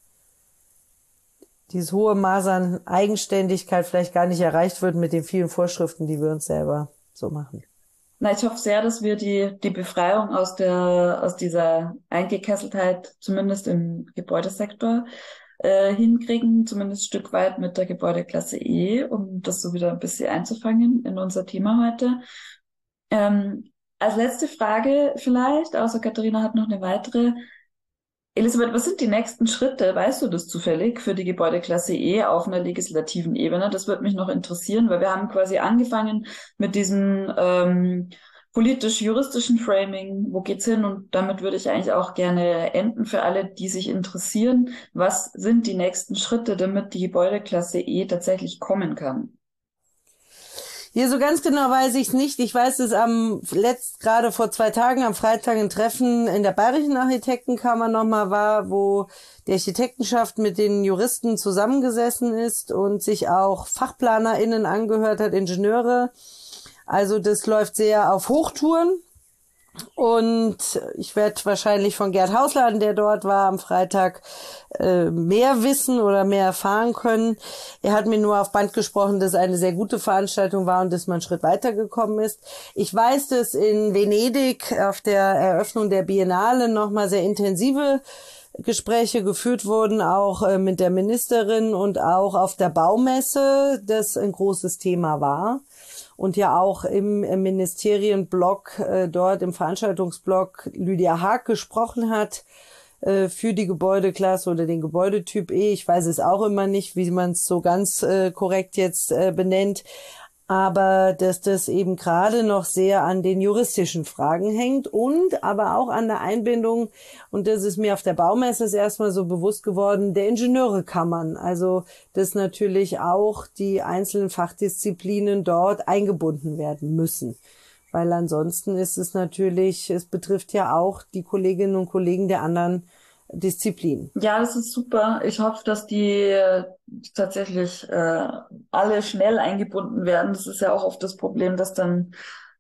dieses hohe Maß an Eigenständigkeit vielleicht gar nicht erreicht wird mit den vielen Vorschriften, die wir uns selber so machen. Na, ich hoffe sehr, dass wir die, die Befreiung aus der, aus dieser Eingekesseltheit, zumindest im Gebäudesektor, äh, hinkriegen, zumindest ein Stück weit mit der Gebäudeklasse E, um das so wieder ein bisschen einzufangen in unser Thema heute. Ähm, als letzte Frage vielleicht, außer Katharina hat noch eine weitere. Elisabeth, was sind die nächsten Schritte, weißt du das zufällig, für die Gebäudeklasse E auf einer legislativen Ebene? Das würde mich noch interessieren, weil wir haben quasi angefangen mit diesem ähm, politisch-juristischen Framing, wo geht's hin? Und damit würde ich eigentlich auch gerne enden für alle, die sich interessieren. Was sind die nächsten Schritte, damit die Gebäudeklasse E tatsächlich kommen kann? Hier so ganz genau weiß ich es nicht. Ich weiß, dass am letzt gerade vor zwei Tagen am Freitag ein Treffen in der Bayerischen Architektenkammer nochmal war, wo die Architektenschaft mit den Juristen zusammengesessen ist und sich auch FachplanerInnen angehört hat, Ingenieure. Also das läuft sehr auf Hochtouren. Und ich werde wahrscheinlich von Gerd Hausladen, der dort war am Freitag, äh, mehr wissen oder mehr erfahren können. Er hat mir nur auf Band gesprochen, dass es eine sehr gute Veranstaltung war und dass man einen Schritt weitergekommen ist. Ich weiß, dass in Venedig auf der Eröffnung der Biennale nochmal sehr intensive Gespräche geführt wurden, auch äh, mit der Ministerin und auch auf der Baumesse, das ein großes Thema war. Und ja auch im, im Ministerienblock, äh, dort im Veranstaltungsblock Lydia Haag gesprochen hat äh, für die Gebäudeklasse oder den Gebäudetyp E. Ich weiß es auch immer nicht, wie man es so ganz äh, korrekt jetzt äh, benennt. Aber dass das eben gerade noch sehr an den juristischen Fragen hängt und aber auch an der Einbindung, und das ist mir auf der Baumesse erstmal so bewusst geworden, der Ingenieurekammern. Also, dass natürlich auch die einzelnen Fachdisziplinen dort eingebunden werden müssen. Weil ansonsten ist es natürlich, es betrifft ja auch die Kolleginnen und Kollegen der anderen Disziplinen. Ja, das ist super. Ich hoffe, dass die äh, tatsächlich äh, alle schnell eingebunden werden. Das ist ja auch oft das Problem, dass dann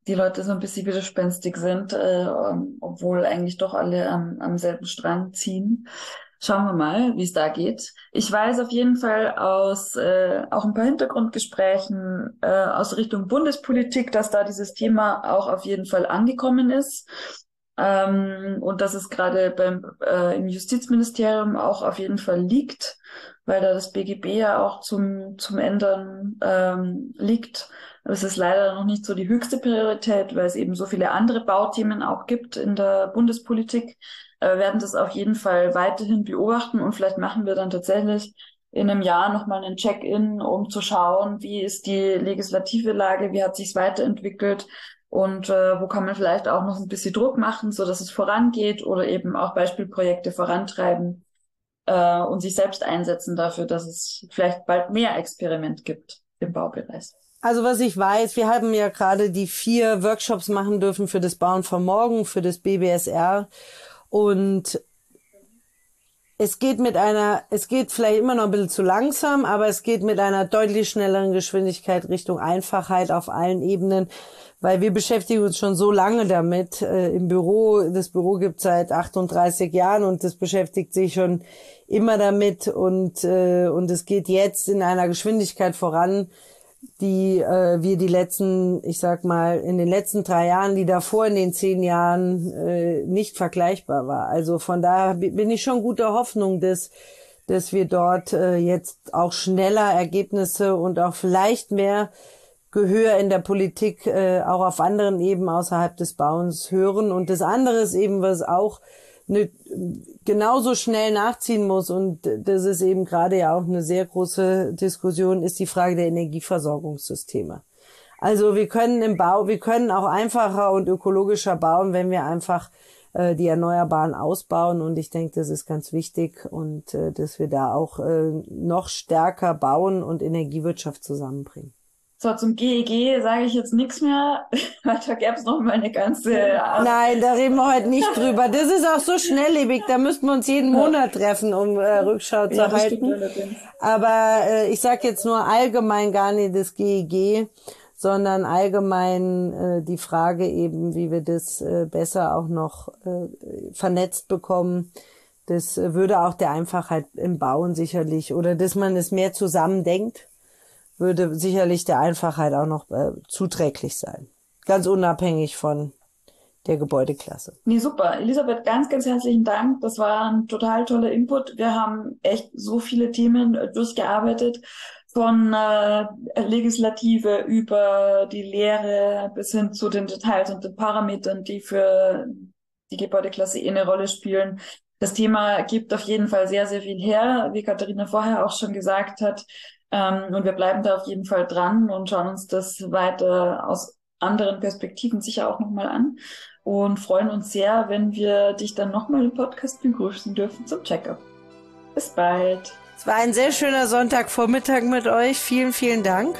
die Leute so ein bisschen widerspenstig sind, äh, obwohl eigentlich doch alle am, am selben Strang ziehen. Schauen wir mal, wie es da geht. Ich weiß auf jeden Fall aus äh, auch ein paar Hintergrundgesprächen äh, aus Richtung Bundespolitik, dass da dieses Thema auch auf jeden Fall angekommen ist. Ähm, und dass es gerade beim äh, im Justizministerium auch auf jeden Fall liegt, weil da das B G B ja auch zum zum Ändern ähm, liegt. Es ist leider noch nicht so die höchste Priorität, weil es eben so viele andere Bauthemen auch gibt in der Bundespolitik. Wir werden das auf jeden Fall weiterhin beobachten und vielleicht machen wir dann tatsächlich in einem Jahr nochmal einen Check-in, um zu schauen, wie ist die legislative Lage, wie hat sich's weiterentwickelt und äh, wo kann man vielleicht auch noch ein bisschen Druck machen, so dass es vorangeht oder eben auch Beispielprojekte vorantreiben äh, und sich selbst einsetzen dafür, dass es vielleicht bald mehr Experiment gibt im Baubereich. Also was ich weiß, wir haben ja gerade die vier Workshops machen dürfen für das Bauen von morgen, für das B B S R. Und es geht mit einer, es geht vielleicht immer noch ein bisschen zu langsam, aber es geht mit einer deutlich schnelleren Geschwindigkeit Richtung Einfachheit auf allen Ebenen, weil wir beschäftigen uns schon so lange damit äh, im Büro. Das Büro gibt es seit achtunddreißig Jahren und das beschäftigt sich schon immer damit und äh, und es geht jetzt in einer Geschwindigkeit voran, die äh, wir die letzten, ich sag mal, in den letzten drei Jahren, die davor in den zehn Jahren äh, nicht vergleichbar war. Also von daher bin ich schon guter Hoffnung, dass dass wir dort äh, jetzt auch schneller Ergebnisse und auch vielleicht mehr Gehör in der Politik äh, auch auf anderen Ebenen außerhalb des Bauens hören. Und das andere ist eben, was auch eine, genauso schnell nachziehen muss, und das ist eben gerade ja auch eine sehr große Diskussion, ist die Frage der Energieversorgungssysteme. Also wir können im Bau, wir können auch einfacher und ökologischer bauen, wenn wir einfach äh, die Erneuerbaren ausbauen, und ich denke, das ist ganz wichtig, und äh, dass wir da auch äh, noch stärker bauen und Energiewirtschaft zusammenbringen. So, zum G E G sage ich jetzt nichts mehr, weil da gäbe es noch mal eine ganze... Nein, da reden wir heute nicht drüber. Das ist auch so schnelllebig, da müssten wir uns jeden Monat treffen, um äh, Rückschau zu ja, halten. Aber äh, ich sage jetzt nur allgemein gar nicht das G E G, sondern allgemein äh, die Frage eben, wie wir das äh, besser auch noch äh, vernetzt bekommen. Das äh, würde auch der Einfachheit im Bauen sicherlich, oder dass man es mehr zusammendenkt, würde sicherlich der Einfachheit auch noch äh, zuträglich sein. Ganz unabhängig von der Gebäudeklasse. Nee, super. Elisabeth, ganz, ganz herzlichen Dank. Das war ein total toller Input. Wir haben echt so viele Themen durchgearbeitet, von äh, Legislative über die Lehre bis hin zu den Details und den Parametern, die für die Gebäudeklasse eh eine Rolle spielen. Das Thema gibt auf jeden Fall sehr, sehr viel her, wie Katharina vorher auch schon gesagt hat. Ähm, und wir bleiben da auf jeden Fall dran und schauen uns das weiter aus anderen Perspektiven sicher auch nochmal an und freuen uns sehr, wenn wir dich dann nochmal im Podcast begrüßen dürfen zum Check-up. Bis bald. Es war ein sehr schöner Sonntagvormittag mit euch. Vielen, vielen Dank.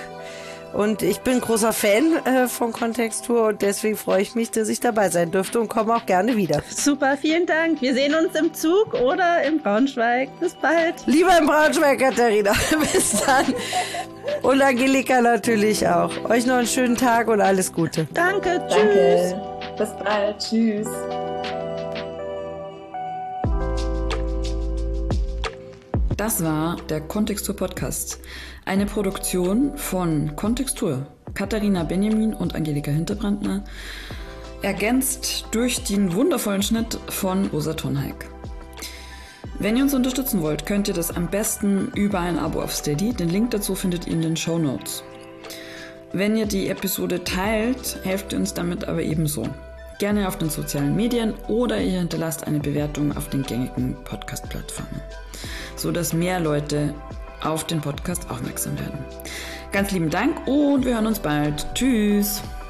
Und ich bin großer Fan äh, von Kontextur, und deswegen freue ich mich, dass ich dabei sein durfte, und komme auch gerne wieder. Super, vielen Dank. Wir sehen uns im Zug oder in Braunschweig. Bis bald. Lieber in Braunschweig, Katharina. Bis dann. Und Angelika natürlich auch. Euch noch einen schönen Tag und alles Gute. Danke, tschüss. Danke. Bis bald. Tschüss. Das war der Kontextur Podcast. Eine Produktion von Kontextur, Katharina Benjamin und Angelika Hinterbrandner, ergänzt durch den wundervollen Schnitt von Rosa Tonheik. Wenn ihr uns unterstützen wollt, könnt ihr das am besten über ein Abo auf Steady. Den Link dazu findet ihr in den Shownotes. Wenn ihr die Episode teilt, helft ihr uns damit aber ebenso. Gerne auf den sozialen Medien oder ihr hinterlasst eine Bewertung auf den gängigen Podcast-Plattformen, sodass mehr Leute auf den Podcast aufmerksam werden. Ganz lieben Dank und wir hören uns bald. Tschüss!